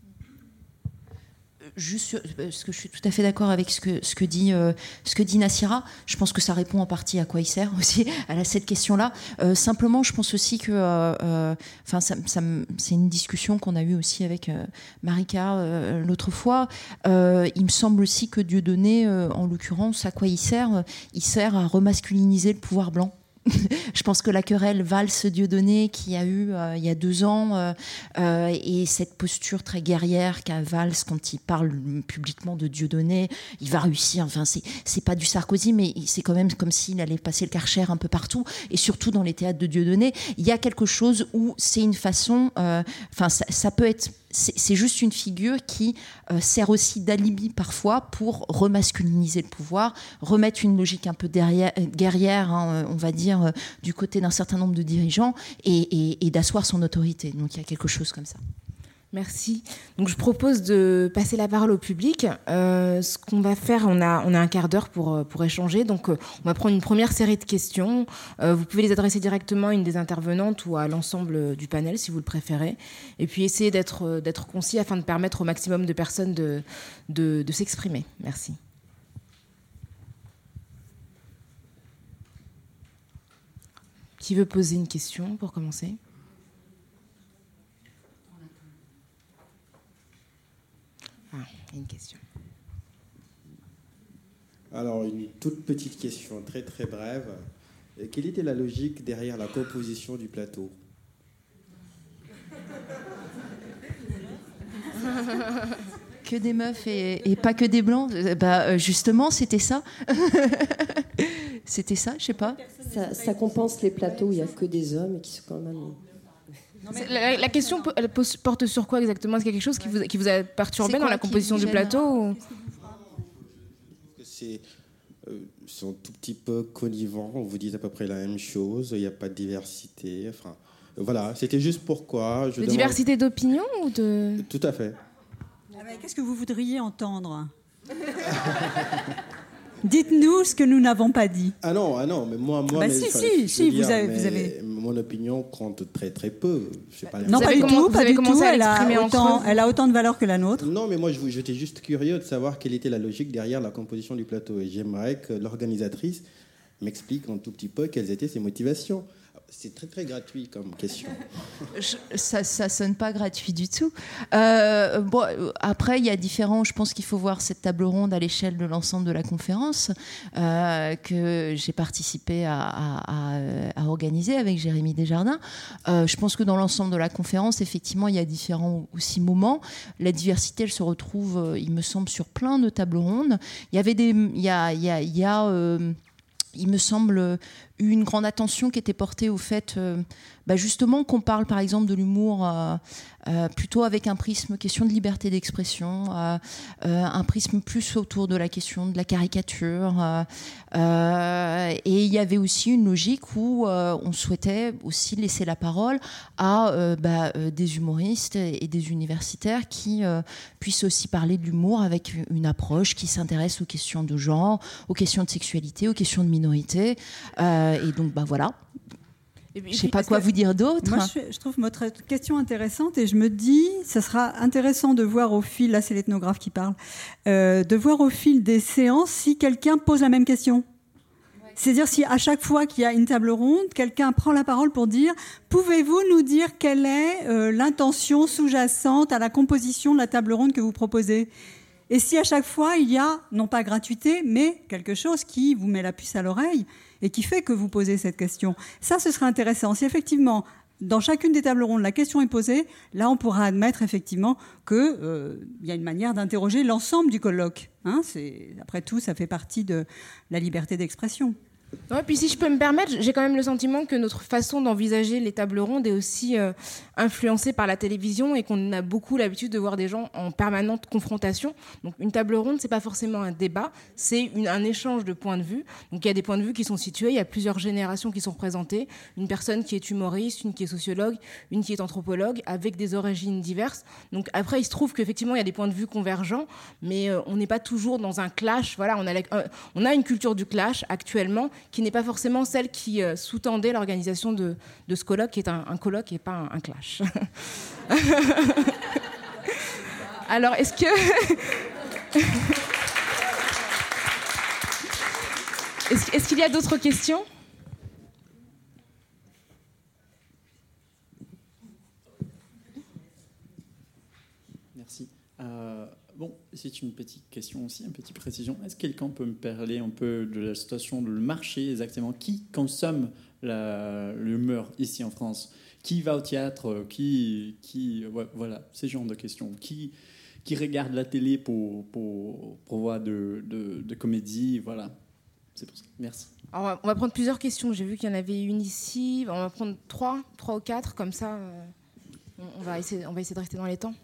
Juste parce que je suis tout à fait d'accord avec ce que dit Nassira. Je pense que ça répond en partie à quoi il sert aussi à cette question-là. Simplement, je pense aussi que, c'est une discussion qu'on a eue aussi avec Marika l'autre fois. Il me semble aussi que Dieudonné, en l'occurrence, à quoi il sert à remasculiniser le pouvoir blanc. Je pense que la querelle Valls-Dieudonné qu'il y a eu il y a 2 ans et cette posture très guerrière qu'a Valls quand il parle publiquement de Dieudonné, il va réussir. Enfin, c'est pas du Sarkozy, mais c'est quand même comme s'il allait passer le Karcher un peu partout, et surtout dans les théâtres de Dieudonné. Il y a quelque chose où c'est une façon. Ça peut être. C'est juste une figure qui sert aussi d'alibi parfois pour remasculiniser le pouvoir, remettre une logique un peu guerrière, on va dire, du côté d'un certain nombre de dirigeants et d'asseoir son autorité. Donc il y a quelque chose comme ça. Merci. Donc je propose de passer la parole au public. Ce qu'on va faire, on a un quart d'heure pour échanger. Donc on va prendre une première série de questions. Vous pouvez les adresser directement à une des intervenantes ou à l'ensemble du panel si vous le préférez. Et puis essayer d'être concis afin de permettre au maximum de personnes de s'exprimer. Merci. Qui veut poser une question pour commencer ? Une question. Alors, une toute petite question, très très brève. Quelle était la logique derrière la composition du plateau ? Que des meufs et pas que des blancs. Justement, c'était ça. C'était ça, je sais pas. Ça compense les plateaux où il n'y a que des hommes et qui sont quand même... La question elle porte sur quoi exactement ? Est-ce qu'il y a quelque chose qui vous a perturbé dans la composition du plateau ou... C'est un tout petit peu connivant, on vous dit à peu près la même chose, il n'y a pas de diversité. Enfin, voilà, c'était juste pourquoi... Diversité d'opinion ou de... Tout à fait. Qu'est-ce que vous voudriez entendre ? Dites-nous ce que nous n'avons pas dit. Ah non, mais moi si, vous avez... Mon opinion compte très très peu. Je sais pas, non, pas du tout, pas du tout. Elle a autant de valeur que la nôtre. Non, mais moi j'étais juste curieux de savoir quelle était la logique derrière la composition du plateau. Et j'aimerais que l'organisatrice m'explique un tout petit peu quelles étaient ses motivations. C'est très très gratuit comme question. Ça sonne pas gratuit du tout. Après, il y a différents. Je pense qu'il faut voir cette table ronde à l'échelle de l'ensemble de la conférence que j'ai participé à organiser avec Jérémy Desjardins. Je pense que dans l'ensemble de la conférence, effectivement, il y a différents aussi moments. La diversité, elle se retrouve, il me semble, sur plein de tables rondes. Il y avait il me semble, une grande attention qui était portée au fait, justement, qu'on parle, par exemple, de l'humour plutôt avec un prisme question de liberté d'expression, un prisme plus autour de la question de la caricature. Et il y avait aussi une logique où on souhaitait aussi laisser la parole à des humoristes et des universitaires qui puissent aussi parler de l'humour avec une approche qui s'intéresse aux questions de genre, aux questions de sexualité, aux questions de minorité. Et donc, voilà. Je ne sais pas quoi vous dire d'autre. Moi, je trouve votre question intéressante et je me dis, ça sera intéressant de voir au fil, là c'est l'ethnographe qui parle, de voir au fil des séances si quelqu'un pose la même question. C'est-à-dire si à chaque fois qu'il y a une table ronde, quelqu'un prend la parole pour dire « Pouvez-vous nous dire quelle est l'intention sous-jacente à la composition de la table ronde que vous proposez ?» Et si à chaque fois, il y a, non pas gratuité, mais quelque chose qui vous met la puce à l'oreille et qui fait que vous posez cette question. Ça, ce serait intéressant. Si effectivement, dans chacune des tables rondes, la question est posée, là, on pourra admettre effectivement qu'il y a une manière d'interroger l'ensemble du colloque. Après tout, ça fait partie de la liberté d'expression. Ouais, puis si je peux me permettre, j'ai quand même le sentiment que notre façon d'envisager les tables rondes est aussi influencée par la télévision et qu'on a beaucoup l'habitude de voir des gens en permanente confrontation. Donc une table ronde, c'est pas forcément un débat, c'est un échange de points de vue. Donc il y a des points de vue qui sont situés, il y a plusieurs générations qui sont représentées, une personne qui est humoriste, une qui est sociologue, une qui est anthropologue, avec des origines diverses. Donc après, il se trouve qu'effectivement, il y a des points de vue convergents, mais on n'est pas toujours dans un clash. Voilà, on a une culture du clash actuellement qui n'est pas forcément celle qui sous-tendait l'organisation de ce colloque, qui est un colloque et pas un clash. Alors, est-ce qu'il y a d'autres questions ? Merci. Bon, c'est une petite question aussi, une petite précision. Est-ce que quelqu'un peut me parler un peu de la situation du marché exactement? Qui consomme l'humeur ici en France? Qui va au théâtre? Voilà, ces genres de questions. Qui regarde la télé pour voir de comédie? Voilà, c'est pour ça. Merci. Alors, on va prendre plusieurs questions. J'ai vu qu'il y en avait une ici. On va prendre 3 ou 4, comme ça, on va essayer de rester dans les temps.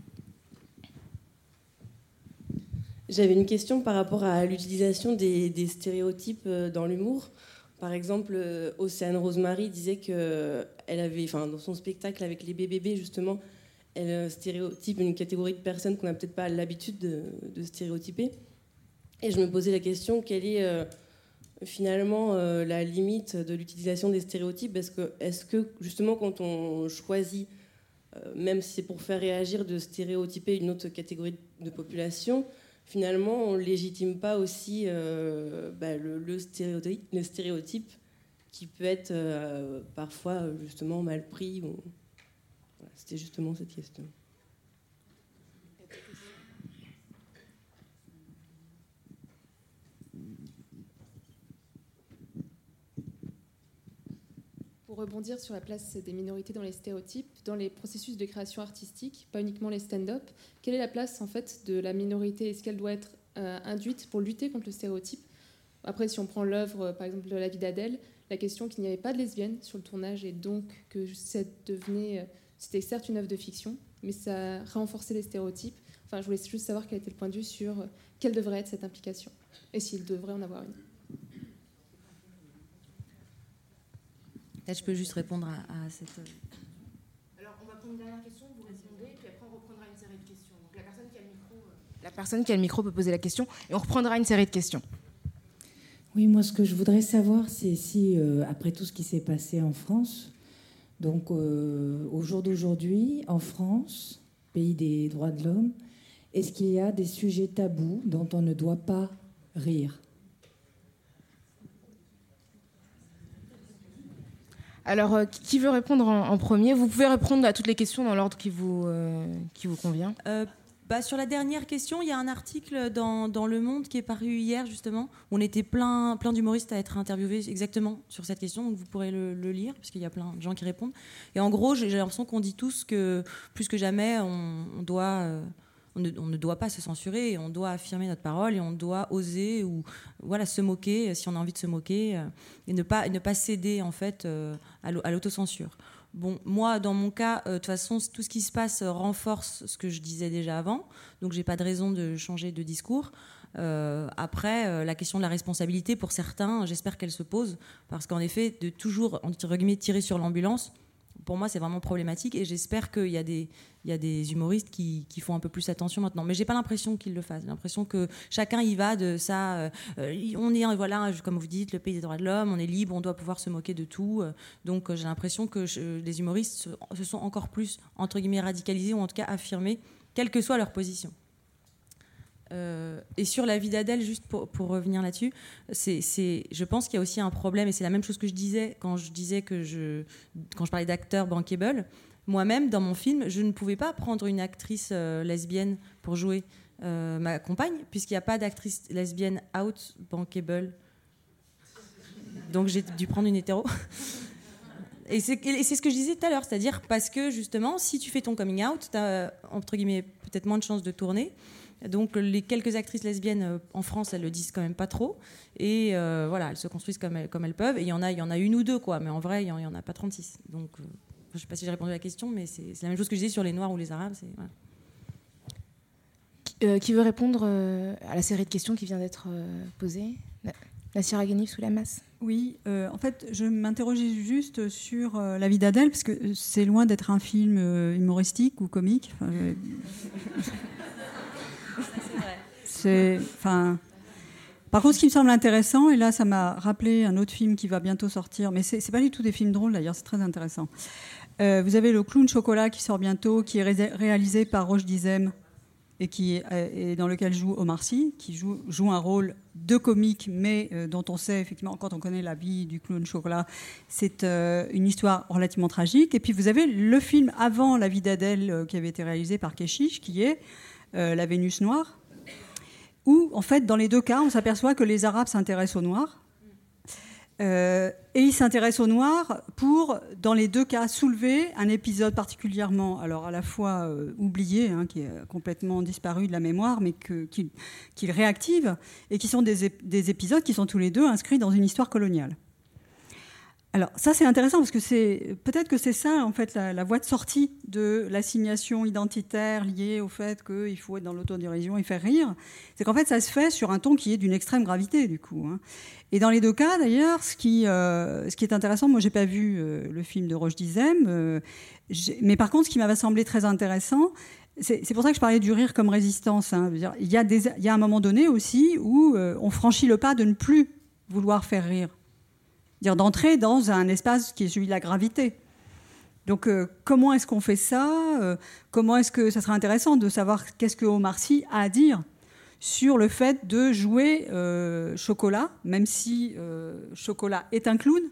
J'avais une question par rapport à l'utilisation des stéréotypes dans l'humour. Par exemple, Océane Rosemary disait qu'elle avait, dans son spectacle avec les BBB, justement, elle stéréotype une catégorie de personnes qu'on n'a peut-être pas l'habitude de stéréotyper. Et je me posais la question, quelle est finalement la limite de l'utilisation des stéréotypes? Est-ce que justement, quand on choisit, même si c'est pour faire réagir, de stéréotyper une autre catégorie de population, finalement, on ne légitime pas aussi le stéréotype qui peut être parfois justement mal pris. Bon. Voilà, c'était justement cette question. Pour rebondir sur la place des minorités dans les stéréotypes, dans les processus de création artistique, pas uniquement les stand-up, quelle est la place en fait de la minorité? Est-ce qu'elle doit être induite pour lutter contre le stéréotype? Après, si on prend l'œuvre, par exemple, de La vie d'Adèle, la question qu'il n'y avait pas de lesbiennes sur le tournage et donc que c'était certes une œuvre de fiction, mais ça renforçait les stéréotypes. Enfin, je voulais juste savoir quel était le point de vue sur quelle devrait être cette implication et s'il devrait en avoir une. Là, je peux juste répondre à cette... Alors, on va prendre une dernière question, vous répondez, puis après on reprendra une série de questions. Donc, la personne qui a le micro peut poser la question, et on reprendra une série de questions. Oui, moi, ce que je voudrais savoir, c'est si, après tout ce qui s'est passé en France, donc au jour d'aujourd'hui, en France, pays des droits de l'homme, est-ce qu'il y a des sujets tabous dont on ne doit pas rire ? Alors, qui veut répondre en premier? Vous pouvez répondre à toutes les questions dans l'ordre qui vous convient. Sur la dernière question, il y a un article dans Le Monde qui est paru hier, justement. On était plein d'humoristes à être interviewés exactement sur cette question, donc vous pourrez le lire, parce qu'il y a plein de gens qui répondent. Et en gros, j'ai l'impression qu'on dit tous que, plus que jamais, on ne doit pas se censurer, et on doit affirmer notre parole, et on doit oser ou se moquer si on a envie de se moquer, et ne pas céder en fait à l'autocensure. Bon, moi, dans mon cas, de toute façon, tout ce qui se passe renforce ce que je disais déjà avant, donc j'ai pas de raison de changer de discours. Après, la question de la responsabilité, pour certains, j'espère qu'elle se pose, parce qu'en effet, de toujours, entre guillemets, tirer sur l'ambulance, pour moi, c'est vraiment problématique, et j'espère qu'il y a des humoristes qui font un peu plus attention maintenant. Mais j'ai pas l'impression qu'ils le fassent. J'ai l'impression que chacun y va de ça. On est, comme vous dites, le pays des droits de l'homme, on est libre, on doit pouvoir se moquer de tout. Donc j'ai l'impression que les humoristes se sont encore plus, entre guillemets, radicalisés, ou en tout cas affirmés, quelle que soit leur position. Et sur La vie d'Adèle, juste pour revenir là-dessus, je pense qu'il y a aussi un problème, et c'est la même chose que je disais quand je parlais d'acteurs bankable. Moi-même, dans mon film, je ne pouvais pas prendre une actrice lesbienne pour jouer ma compagne, puisqu'il n'y a pas d'actrice lesbienne out bankable. Donc j'ai dû prendre une hétéro. Et c'est ce que je disais tout à l'heure, c'est-à-dire parce que justement, si tu fais ton coming out, tu as, entre guillemets, peut-être moins de chances de tourner. Donc les quelques actrices lesbiennes en France, elles le disent quand même pas trop. Et voilà, elles se construisent comme elles peuvent. Et il y en a une ou deux, quoi. Mais en vrai, il y en a pas 36. Donc je sais pas si j'ai répondu à la question, mais c'est la même chose que je disais sur les Noirs ou les Arabes. Voilà. Qui veut répondre à la série de questions qui vient d'être posée? Nassira Ghanif sous la masse. Oui, en fait, je m'interrogeais juste sur La vie d'Adèle, parce que c'est loin d'être un film humoristique ou comique. Par contre, ce qui me semble intéressant, et là, ça m'a rappelé un autre film qui va bientôt sortir, mais c'est pas du tout des films drôles, d'ailleurs, c'est très intéressant. Vous avez Le Clown Chocolat qui sort bientôt, qui est réalisé par Roche Dizem, et dans lequel joue Omar Sy, qui joue un rôle de comique, mais dont on sait effectivement, quand on connaît la vie du clown chocolat, c'est une histoire relativement tragique. Et puis vous avez le film avant La vie d'Adèle, qui avait été réalisé par Keshish, qui est La Vénus noire, où en fait dans les deux cas on s'aperçoit que les Arabes s'intéressent aux Noirs. Et il s'intéresse aux Noirs pour, dans les deux cas, soulever un épisode particulièrement, alors à la fois oublié, qui est complètement disparu de la mémoire, mais qu'il réactive, et qui sont des épisodes qui sont tous les deux inscrits dans une histoire coloniale. Alors ça c'est intéressant parce que peut-être que c'est ça en fait la voie de sortie de l'assignation identitaire liée au fait qu'il faut être dans l'autodérision et faire rire. C'est qu'en fait ça se fait sur un ton qui est d'une extrême gravité du coup. Et dans les deux cas d'ailleurs, ce qui est intéressant, moi j'ai pas vu le film de Roche Dizem, mais par contre ce qui m'avait semblé très intéressant, c'est pour ça que je parlais du rire comme résistance. Il y a un moment donné aussi où on franchit le pas de ne plus vouloir faire rire. D'entrer dans un espace qui est celui de la gravité. Donc, comment est-ce qu'on fait ça ? Comment est-ce que ça serait intéressant de savoir qu'est-ce que Omar Sy a à dire sur le fait de jouer Chocolat, même si Chocolat est un clown,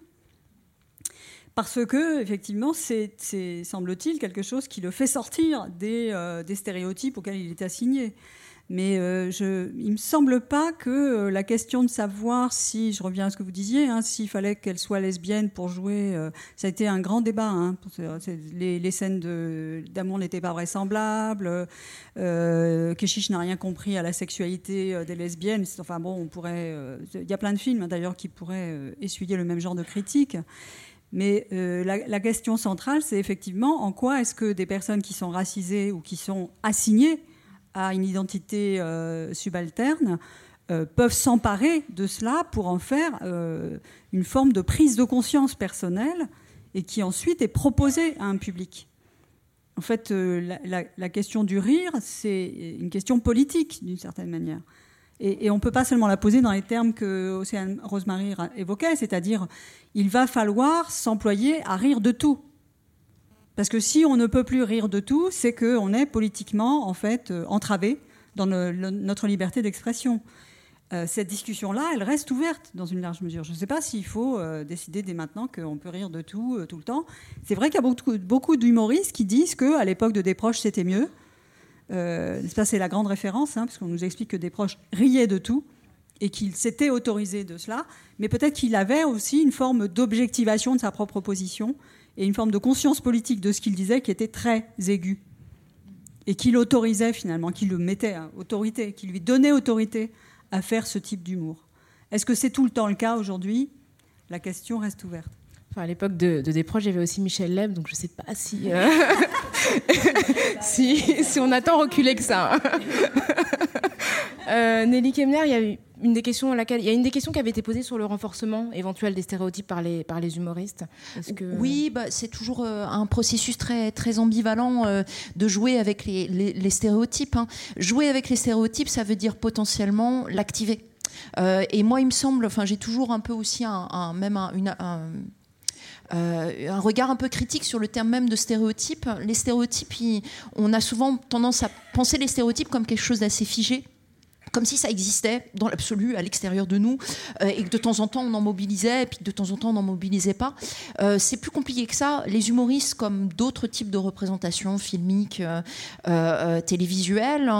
parce que effectivement, c'est semble-t-il quelque chose qui le fait sortir des stéréotypes auxquels il est assigné. Mais il me semble pas que la question de savoir si, je reviens à ce que vous disiez, s'il fallait qu'elle soit lesbienne pour jouer, ça a été un grand débat. Les scènes d'amour n'étaient pas vraisemblables. Keshish n'a rien compris à la sexualité des lesbiennes. Enfin bon, on pourrait. Il y a plein de films d'ailleurs qui pourraient essuyer le même genre de critique. Mais la question centrale, c'est effectivement en quoi est-ce que des personnes qui sont racisées ou qui sont assignées à une identité subalterne, peuvent s'emparer de cela pour en faire une forme de prise de conscience personnelle et qui ensuite est proposée à un public. En fait, la question du rire, c'est une question politique, d'une certaine manière. Et on ne peut pas seulement la poser dans les termes que Océane Rosemary évoquait, c'est-à-dire il va falloir s'employer à rire de tout. Parce que si on ne peut plus rire de tout, c'est qu'on est politiquement, en fait, entravé dans notre liberté d'expression. Cette discussion-là, elle reste ouverte dans une large mesure. Je ne sais pas s'il faut décider dès maintenant qu'on peut rire de tout, tout le temps. C'est vrai qu'il y a beaucoup d'humoristes qui disent qu'à l'époque de Desproges, c'était mieux. Ça, c'est la grande référence, parce qu'on nous explique que Desproges riait de tout et qu'il s'était autorisé de cela. Mais peut-être qu'il avait aussi une forme d'objectivation de sa propre position et une forme de conscience politique de ce qu'il disait qui était très aiguë et qui l'autorisait finalement, qui le mettait à autorité, qui lui donnait autorité à faire ce type d'humour. Est-ce que c'est tout le temps le cas aujourd'hui ? La question reste ouverte. Enfin, à l'époque de Desproges, il y avait aussi Michel Leb, donc je ne sais pas si, si on a tant reculé que ça. Nelly Kemner, il y a une des questions qui avait été posée sur le renforcement éventuel des stéréotypes par les humoristes. Oui, c'est toujours un processus très, très ambivalent de jouer avec les stéréotypes. Jouer avec les stéréotypes, ça veut dire potentiellement l'activer. Et moi, il me semble, j'ai toujours un peu aussi un regard un peu critique sur le terme même de stéréotype. Les stéréotypes, on a souvent tendance à penser les stéréotypes comme quelque chose d'assez figé, comme si ça existait dans l'absolu, à l'extérieur de nous, et que de temps en temps on en mobilisait, et puis que de temps en temps on n'en mobilisait pas. C'est plus compliqué que ça. Les humoristes, comme d'autres types de représentations filmiques, télévisuelles,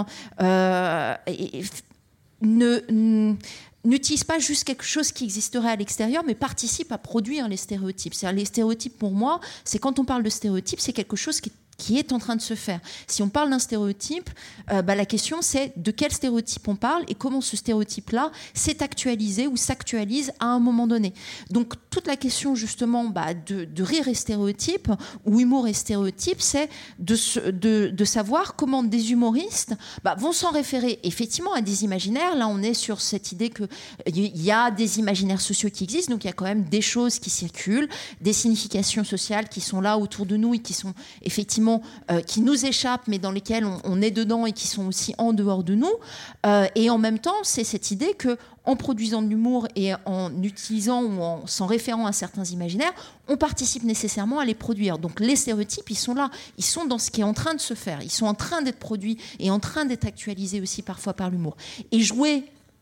n'utilisent pas juste quelque chose qui existerait à l'extérieur, mais participent à produire les stéréotypes. C'est-à-dire, les stéréotypes, pour moi, c'est quand on parle de stéréotypes, c'est quelque chose qui qui est en train de se faire. Si on parle d'un stéréotype, la question c'est de quel stéréotype on parle et comment ce stéréotype-là s'est actualisé ou s'actualise à un moment donné. Donc toute la question justement de rire et stéréotype ou humour et stéréotype, c'est de savoir comment des humoristes vont s'en référer effectivement à des imaginaires. Là on est sur cette idée qu'il y a des imaginaires sociaux qui existent, donc il y a quand même des choses qui circulent, des significations sociales qui sont là autour de nous et qui sont effectivement qui nous échappent, mais dans lesquels on est dedans et qui sont aussi en dehors de nous. Et en même temps, c'est cette idée qu'en produisant de l'humour et en utilisant ou en s'en référant à certains imaginaires, on participe nécessairement à les produire. Donc les stéréotypes, ils sont là. Ils sont dans ce qui est en train de se faire. Ils sont en train d'être produits et en train d'être actualisés aussi parfois par l'humour. Et jouer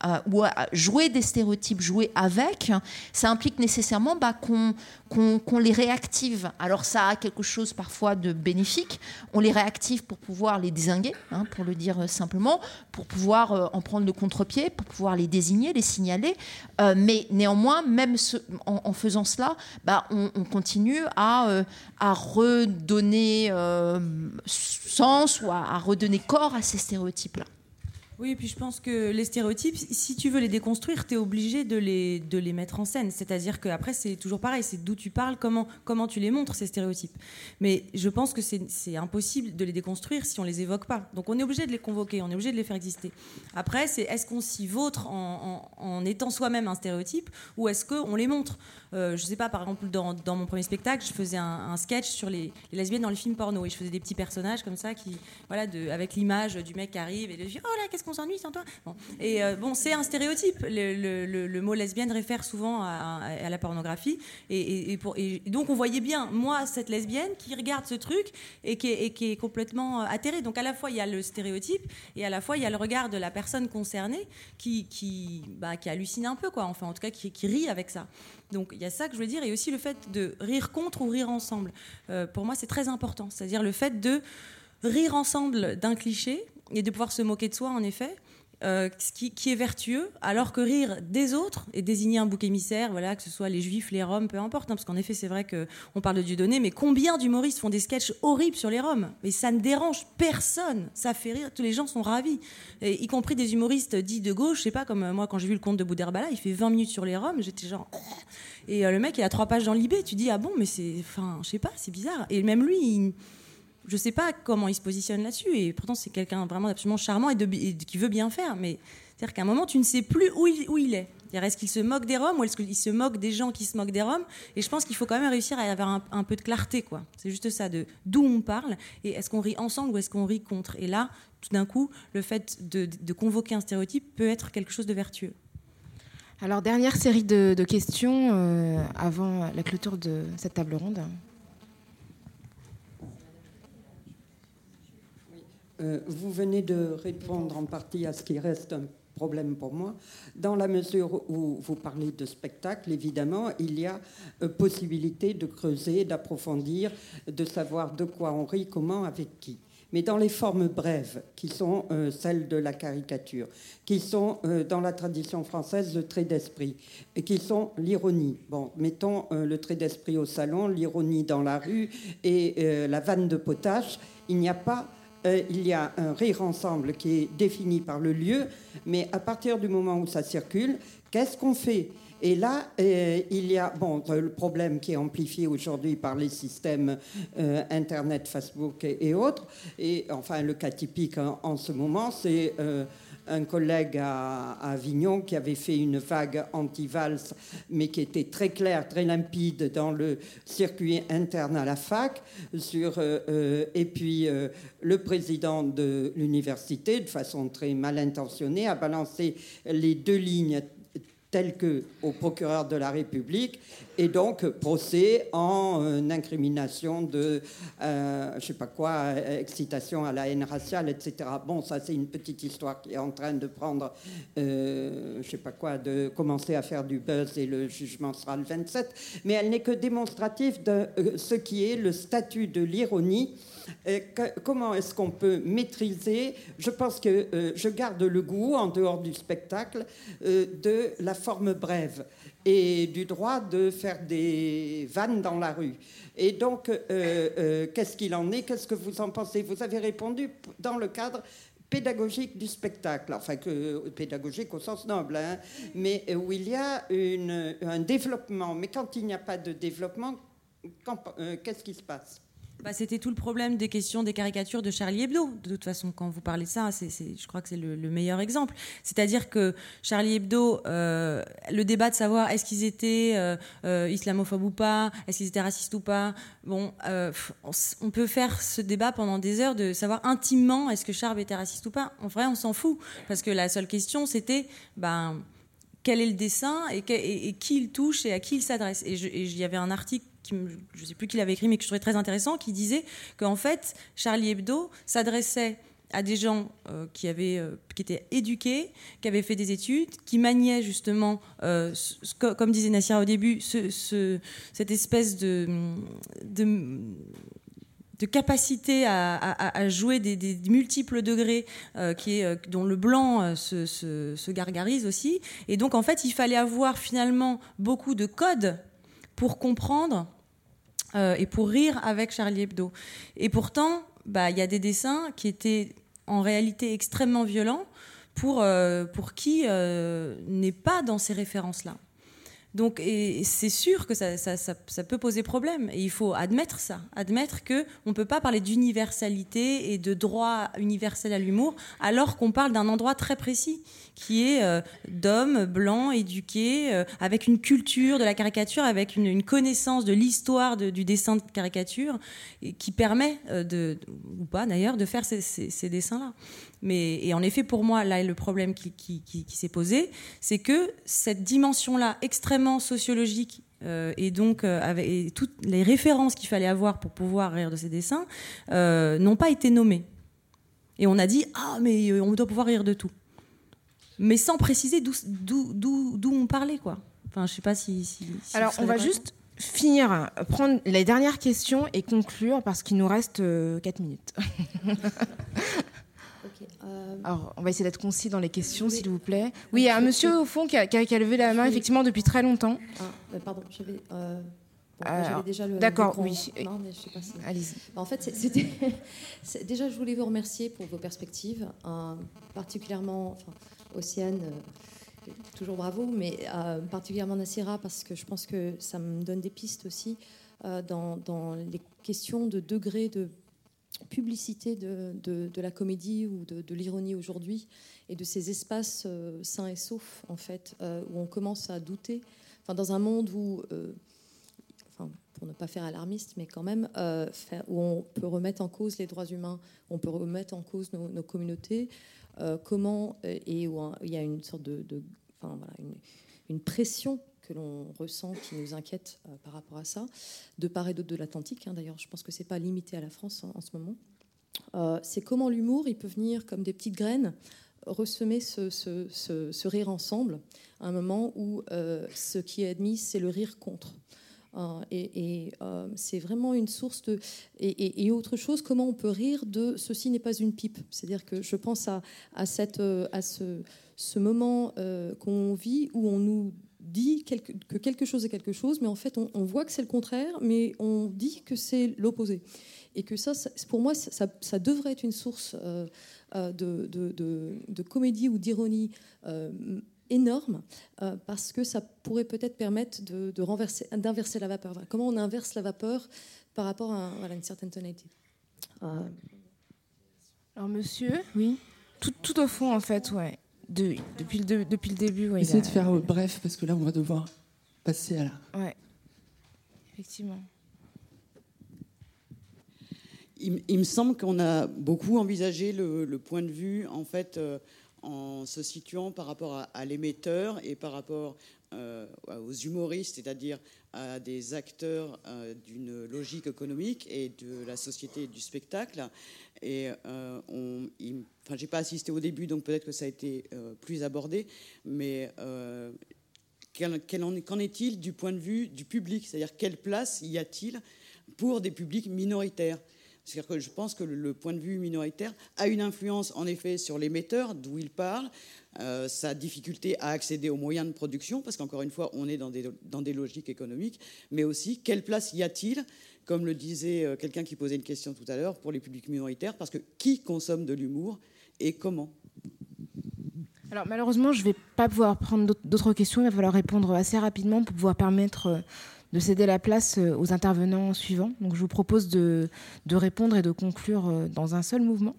des stéréotypes, jouer avec, ça implique nécessairement qu'on les réactive. Alors ça a quelque chose parfois de bénéfique. On les réactive pour pouvoir les dézinguer, pour le dire simplement, pour pouvoir en prendre le contre-pied, pour pouvoir les désigner, les signaler. Mais néanmoins, même en faisant cela, on continue à redonner sens ou à redonner corps à ces stéréotypes-là. Oui, et puis je pense que les stéréotypes, si tu veux les déconstruire, tu es obligé de les mettre en scène. C'est-à-dire qu'après, c'est toujours pareil, c'est d'où tu parles, comment tu les montres, ces stéréotypes. Mais je pense que c'est impossible de les déconstruire si on les évoque pas. Donc on est obligé de les convoquer, on est obligé de les faire exister. Après, est-ce qu'on s'y vautre en étant soi-même un stéréotype, ou est-ce qu'on les montre ? Je sais pas, par exemple, dans mon premier spectacle, je faisais un sketch sur les lesbiennes dans les films porno, et je faisais des petits personnages comme ça, avec l'image du mec qui arrive, et je dis « Oh là, qu'est-ce qu'on s'ennuie sans toi ?» Et c'est un stéréotype. Le mot lesbienne réfère souvent à la pornographie, et donc on voyait bien, moi, cette lesbienne qui regarde ce truc et qui est complètement atterrée. Donc à la fois, il y a le stéréotype, et à la fois, il y a le regard de la personne concernée qui hallucine un peu, quoi. Enfin, en tout cas, qui rit avec ça. Donc il y a ça que je veux dire, et aussi le fait de rire contre ou rire ensemble. Pour moi, c'est très important. C'est-à-dire le fait de rire ensemble d'un cliché et de pouvoir se moquer de soi, en effet, qui est vertueux, alors que rire des autres et désigner un bouc émissaire, que ce soit les juifs, les roms, peu importe, parce qu'en effet, c'est vrai qu'on parle de Dieudonné, mais combien d'humoristes font des sketchs horribles sur les roms ? Mais ça ne dérange personne, ça fait rire, tous les gens sont ravis, y compris des humoristes dits de gauche, je sais pas, comme moi quand j'ai vu le conte de Boudherbala, il fait 20 minutes sur les roms, j'étais genre... Et le mec, il a 3 pages dans l'IB, tu dis, ah bon, mais je sais pas, c'est bizarre. Et même lui, je sais pas comment il se positionne là-dessus, et pourtant c'est quelqu'un vraiment absolument charmant et qui veut bien faire, mais c'est-à-dire qu'à un moment tu ne sais plus où il est. C'est-à-dire, est-ce qu'il se moque des Roms ou est-ce qu'il se moque des gens qui se moquent des Roms ? Et je pense qu'il faut quand même réussir à avoir un peu de clarté, quoi. C'est juste ça, d'où on parle, et est-ce qu'on rit ensemble ou est-ce qu'on rit contre ? Et là, tout d'un coup, le fait de convoquer un stéréotype peut être quelque chose de vertueux. Alors, dernière série de questions avant la clôture de cette table ronde. Vous venez de répondre en partie à ce qui reste un problème pour moi. Dans la mesure où vous parlez de spectacle, évidemment, il y a possibilité de creuser, d'approfondir, de savoir de quoi on rit, comment, avec qui. Mais dans les formes brèves, qui sont celles de la caricature, qui sont dans la tradition française le trait d'esprit, et qui sont l'ironie. Bon, mettons le trait d'esprit au salon, l'ironie dans la rue et la vanne de potache. Il y a un rire ensemble qui est défini par le lieu, mais à partir du moment où ça circule, qu'est-ce qu'on fait ? Et là, il y a le problème qui est amplifié aujourd'hui par les systèmes Internet, Facebook et autres. Et enfin, le cas typique en ce moment, c'est un collègue à Avignon qui avait fait une vague anti-valse, mais qui était très claire, très limpide dans le circuit interne à la fac. Et puis, le président de l'université, de façon très mal intentionnée, a balancé les 2 lignes tel qu'au procureur de la République, et donc procès en incrimination de, excitation à la haine raciale, etc. Bon, ça c'est une petite histoire qui est en train de prendre, de commencer à faire du buzz, et le jugement sera le 27, mais elle n'est que démonstrative de ce qui est le statut de l'ironie. Comment est-ce qu'on peut maîtriser ? Je pense que je garde le goût, en dehors du spectacle, de la forme brève et du droit de faire des vannes dans la rue. Et donc, qu'est-ce qu'il en est? Qu'est-ce que vous en pensez? Vous avez répondu dans le cadre pédagogique du spectacle, enfin pédagogique au sens noble, hein, mais où il y a un développement. Mais quand il n'y a pas de développement, qu'est-ce qui se passe? C'était tout le problème des questions des caricatures de Charlie Hebdo. De toute façon, quand vous parlez de ça, je crois que c'est le meilleur exemple. C'est-à-dire que Charlie Hebdo, le débat de savoir est-ce qu'ils étaient islamophobes ou pas, est-ce qu'ils étaient racistes ou pas, on peut faire ce débat pendant des heures de savoir intimement est-ce que Charb était raciste ou pas. En vrai, on s'en fout. Parce que la seule question, c'était quel est le dessin et qui il touche et à qui il s'adresse. Et il y avait un article, je ne sais plus qui l'avait écrit, mais que je trouvais très intéressant, qui disait qu'en fait, Charlie Hebdo s'adressait à des gens qui étaient éduqués, qui avaient fait des études, qui maniaient justement, comme disait Nassira au début, cette espèce de capacité à jouer des multiples degrés dont le blanc se gargarise aussi. Et donc, en fait, il fallait avoir finalement beaucoup de codes pour comprendre et pour rire avec Charlie Hebdo. Et pourtant, il y a des dessins qui étaient en réalité extrêmement violents pour qui n'est pas dans ces références-là. Donc, et c'est sûr que ça peut poser problème. Et il faut admettre ça. Admettre qu'on ne peut pas parler d'universalité et de droit universel à l'humour alors qu'on parle d'un endroit très précis qui est d'hommes blancs, éduqués, avec une culture de la caricature, avec une connaissance de l'histoire du dessin de caricature et qui permet, ou pas d'ailleurs, de faire ces dessins-là. Et en effet, pour moi, là, le problème qui s'est posé, c'est que cette dimension-là extrêmement sociologique et donc avec toutes les références qu'il fallait avoir pour pouvoir rire de ces dessins n'ont pas été nommées. Et on a dit « Ah, mais on doit pouvoir rire de tout ». Mais sans préciser d'où on parlait, quoi. Enfin, je sais pas si alors, on va juste finir, prendre les dernières questions et conclure parce qu'il nous reste 4 minutes. Alors, on va essayer d'être concis dans les questions, s'il vous plaît. Oui, il y a un monsieur au fond qui a levé la main, effectivement, depuis très longtemps. Pardon, j'avais... j'avais déjà le d'accord, micro. oui. Non, mais je sais pas si... Allez-y. En fait, déjà, je voulais vous remercier pour vos perspectives, particulièrement Océane, toujours bravo, mais particulièrement Nassira, parce que je pense que ça me donne des pistes aussi dans les questions de degré de publicité de la comédie ou de l'ironie aujourd'hui, et de ces espaces sains et saufs, en fait, où on commence à douter, dans un monde où... pour ne pas faire alarmiste, mais quand même, où on peut remettre en cause les droits humains, on peut remettre en cause nos communautés, et où il y a une sorte une pression que l'on ressent qui nous inquiète par rapport à ça, de part et d'autre de l'Atlantique. D'ailleurs, je pense que c'est pas limité à la France en ce moment. C'est comment l'humour, il peut venir comme des petites graines, ressemer ce rire ensemble, à un moment où ce qui est admis, c'est le rire contre. C'est vraiment une source de... Et autre chose, comment on peut rire de « ceci n'est pas une pipe ». C'est-à-dire que je pense à ce moment qu'on vit où on nous dit que quelque chose est quelque chose, mais en fait, on voit que c'est le contraire, mais on dit que c'est l'opposé. Et que ça, pour moi, ça devrait être une source de comédie ou d'ironie énorme, parce que ça pourrait peut-être permettre d'inverser la vapeur. Comment on inverse la vapeur par rapport à une certaine tonalité. Alors, monsieur, oui, tout au fond, en fait, ouais. Depuis le début, ouais. Essayez de faire bref, parce que là, on va devoir passer à la... Ouais, effectivement. Il me semble qu'on a beaucoup envisagé le point de vue, en fait, en se situant par rapport à l'émetteur et par rapport aux humoristes, c'est-à-dire à des acteurs d'une logique économique et de la société du spectacle. Et j'ai pas assisté au début, donc peut-être que ça a été plus abordé, mais qu'en est-il du point de vue du public? C'est-à-dire quelle place y a-t-il pour des publics minoritaires? C'est-à-dire que je pense que le point de vue minoritaire a une influence, en effet, sur l'émetteur, d'où il parle, sa difficulté à accéder aux moyens de production, parce qu'encore une fois, on est dans des logiques économiques, mais aussi, quelle place y a-t-il, comme le disait quelqu'un qui posait une question tout à l'heure, pour les publics minoritaires, parce que qui consomme de l'humour et comment ? Alors malheureusement, je ne vais pas pouvoir prendre d'autres questions. Il va falloir répondre assez rapidement pour pouvoir permettre de céder la place aux intervenants suivants. Donc je vous propose de répondre et de conclure dans un seul mouvement.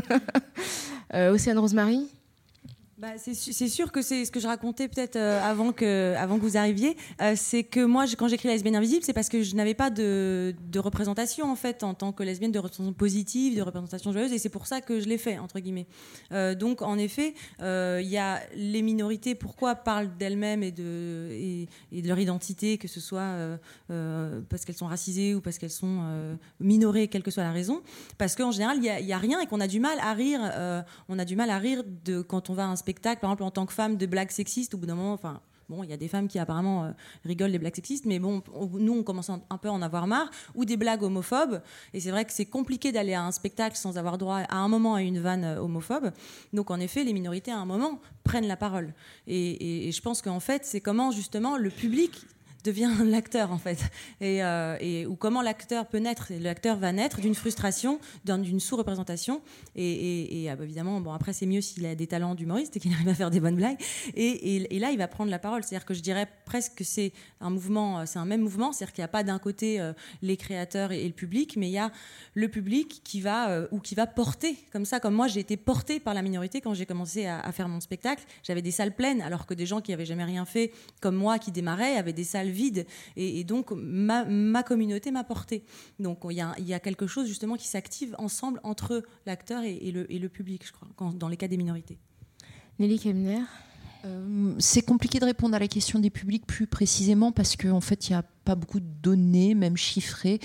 Océane Rosemary ? C'est sûr que c'est ce que je racontais peut-être avant que vous arriviez. C'est que moi, quand j'écris La lesbienne invisible, c'est parce que je n'avais pas de représentation en fait en tant que lesbienne, de représentation positive, de représentation joyeuse, et c'est pour ça que je l'ai fait entre guillemets. Donc en effet, il y a les minorités. Pourquoi parlent d'elles-mêmes et de leur identité, que ce soit parce qu'elles sont racisées ou parce qu'elles sont minorées, quelle que soit la raison. Parce qu'en général, il y a rien et qu'on a du mal à rire. On a du mal à rire quand on va à un spectacle, par exemple en tant que femme, de blagues sexistes. Au bout d'un moment, enfin bon, il y a des femmes qui apparemment rigolent des blagues sexistes, mais bon, nous on commence un peu à en avoir marre, ou des blagues homophobes, et c'est vrai que c'est compliqué d'aller à un spectacle sans avoir droit à un moment à une vanne homophobe. Donc en effet, les minorités à un moment prennent la parole, et je pense qu'en fait c'est comment justement le public devient l'acteur en fait, ou comment l'acteur peut naître. L'acteur va naître d'une frustration, d'une sous-représentation, et évidemment, bon après c'est mieux s'il a des talents d'humoriste et qu'il arrive à faire des bonnes blagues, et là il va prendre la parole. C'est-à-dire que je dirais presque que c'est un mouvement, c'est un même mouvement, c'est-à-dire qu'il n'y a pas d'un côté les créateurs et le public, mais il y a le public qui va porter, comme moi j'ai été portée par la minorité quand j'ai commencé à faire mon spectacle. J'avais des salles pleines, alors que des gens qui n'avaient jamais rien fait comme moi, qui démarraient, avaient des salles vide, et donc ma communauté m'a porté. Donc il y a quelque chose justement qui s'active ensemble entre l'acteur et le public, je crois, dans les cas des minorités. Nelly Kemner. C'est compliqué de répondre à la question des publics plus précisément parce qu'en fait, il n'y a pas beaucoup de données, même chiffrées.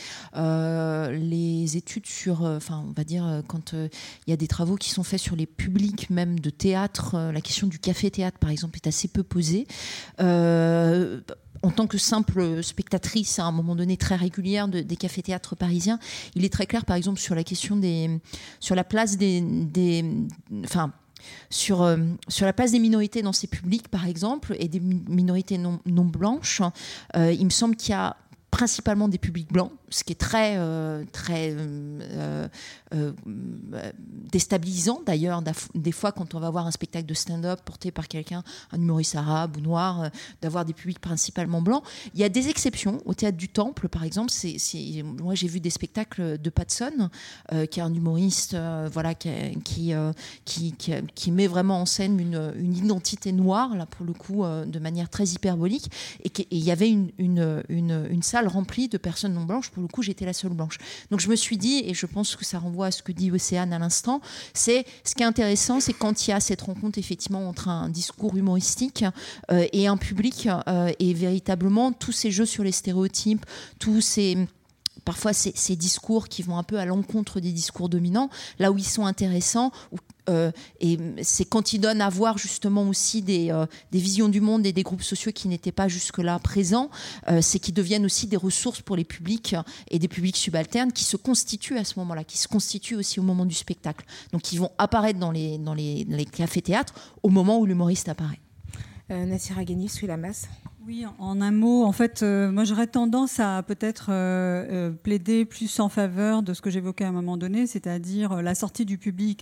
Les études sur, on va dire, quand il y a des travaux qui sont faits sur les publics même de théâtre, la question du café-théâtre, par exemple, est assez peu posée. En tant que simple spectatrice, à un moment donné très régulière des cafés-théâtres parisiens, il est très clair, par exemple, sur la question sur la place sur la place des minorités dans ces publics, par exemple, et des minorités non blanches. Il me semble qu'il y a principalement des publics blancs, ce qui est très déstabilisant d'ailleurs, des fois quand on va voir un spectacle de stand-up porté par quelqu'un, un humoriste arabe ou noir, d'avoir des publics principalement blancs. Il y a des exceptions. Au Théâtre du Temple, par exemple, moi j'ai vu des spectacles de Patson, qui est un humoriste qui met vraiment en scène une identité noire, là pour le coup, de manière très hyperbolique, et il y avait une salle remplie de personnes non blanches. Pour le coup, j'étais la seule blanche. Donc je me suis dit, et je pense que ça renvoie à ce que dit Océane à l'instant, ce qui est intéressant, c'est quand il y a cette rencontre effectivement entre un discours humoristique et un public, et véritablement tous ces jeux sur les stéréotypes, parfois ces discours qui vont un peu à l'encontre des discours dominants, là où ils sont intéressants, et c'est quand ils donnent à voir justement aussi des visions du monde et des groupes sociaux qui n'étaient pas jusque-là présents, c'est qu'ils deviennent aussi des ressources pour les publics et des publics subalternes qui se constituent à ce moment-là, qui se constituent aussi au moment du spectacle. Donc ils vont apparaître dans les cafés-théâtres au moment où l'humoriste apparaît. Nassira Ghani, suit la masse. Oui, en un mot, en fait, moi j'aurais tendance à peut-être plaider plus en faveur de ce que j'évoquais à un moment donné, c'est-à-dire la sortie du public,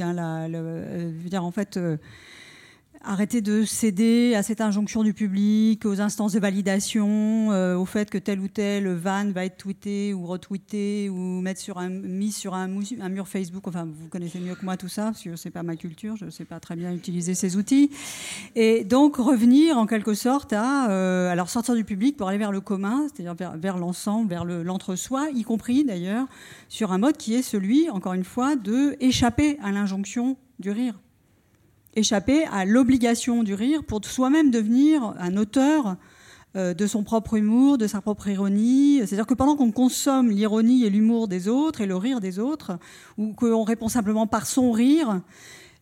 arrêter de céder à cette injonction du public, aux instances de validation, au fait que tel ou tel van va être tweeté ou retweeté ou mis sur un mur Facebook. Enfin, vous connaissez mieux que moi tout ça, parce que c'est pas ma culture, je sais pas très bien utiliser ces outils. Et donc revenir en quelque sorte alors sortir du public pour aller vers le commun, c'est-à-dire vers l'ensemble, vers l'entre-soi, y compris d'ailleurs sur un mode qui est celui, encore une fois, de échapper à l'injonction du rire. Échapper à l'obligation du rire pour soi-même devenir un auteur de son propre humour, de sa propre ironie. C'est-à-dire que pendant qu'on consomme l'ironie et l'humour des autres et le rire des autres, ou qu'on répond simplement par son rire,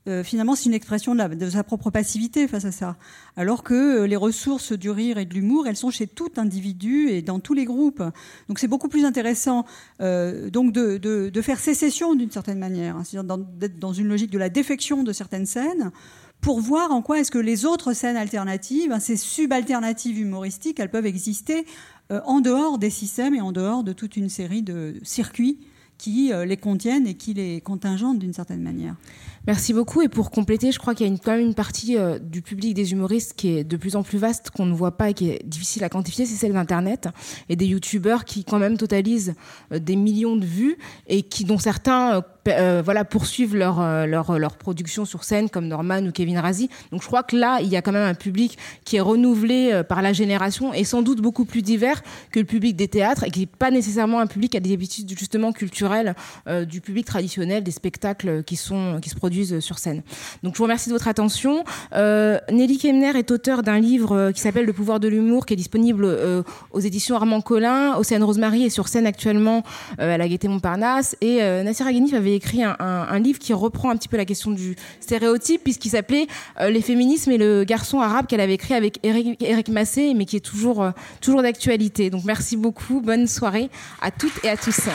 finalement, c'est une expression de sa propre passivité face à ça. Alors que les ressources du rire et de l'humour, elles sont chez tout individu et dans tous les groupes. Donc c'est beaucoup plus intéressant donc de faire sécession d'une certaine manière, hein, c'est-à-dire d'être dans une logique de la défection de certaines scènes, pour voir en quoi est-ce que les autres scènes alternatives, hein, ces subalternatives humoristiques, elles peuvent exister en dehors des systèmes et en dehors de toute une série de circuits qui les contiennent et qui les contingentent d'une certaine manière. Merci beaucoup. Et pour compléter, je crois qu'il y a quand même une partie du public des humoristes qui est de plus en plus vaste, qu'on ne voit pas et qui est difficile à quantifier, c'est celle d'Internet et des youtubeurs qui quand même totalisent des millions de vues et dont certains poursuivent leur production sur scène, comme Norman ou Kevin Razi. Donc je crois que là, il y a quand même un public qui est renouvelé par la génération et sans doute beaucoup plus divers que le public des théâtres, et qui n'est pas nécessairement un public qui a des habitudes justement culturelles du public traditionnel, des spectacles qui se produisent sur scène. Donc je vous remercie de votre attention. Nelly Kemner est auteure d'un livre qui s'appelle Le pouvoir de l'humour, qui est disponible aux éditions Armand Collin. Océane Rosemary est sur scène actuellement à la Gaîté Montparnasse. Et Nassira Ghenif avait écrit un livre qui reprend un petit peu la question du stéréotype, puisqu'il s'appelait Les féminismes et le garçon arabe, qu'elle avait écrit avec Éric Massé, mais qui est toujours d'actualité. Donc merci beaucoup, bonne soirée à toutes et à tous.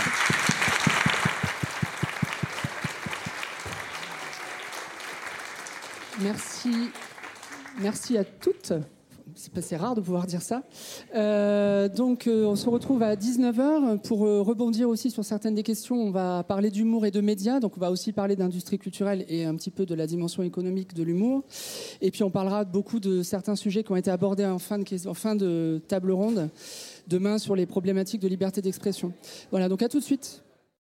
Merci à toutes. C'est rare de pouvoir dire ça. On se retrouve à 19h. Pour rebondir aussi sur certaines des questions, on va parler d'humour et de médias. Donc on va aussi parler d'industrie culturelle et un petit peu de la dimension économique de l'humour. Et puis on parlera beaucoup de certains sujets qui ont été abordés en fin de table ronde demain sur les problématiques de liberté d'expression. Voilà, donc à tout de suite.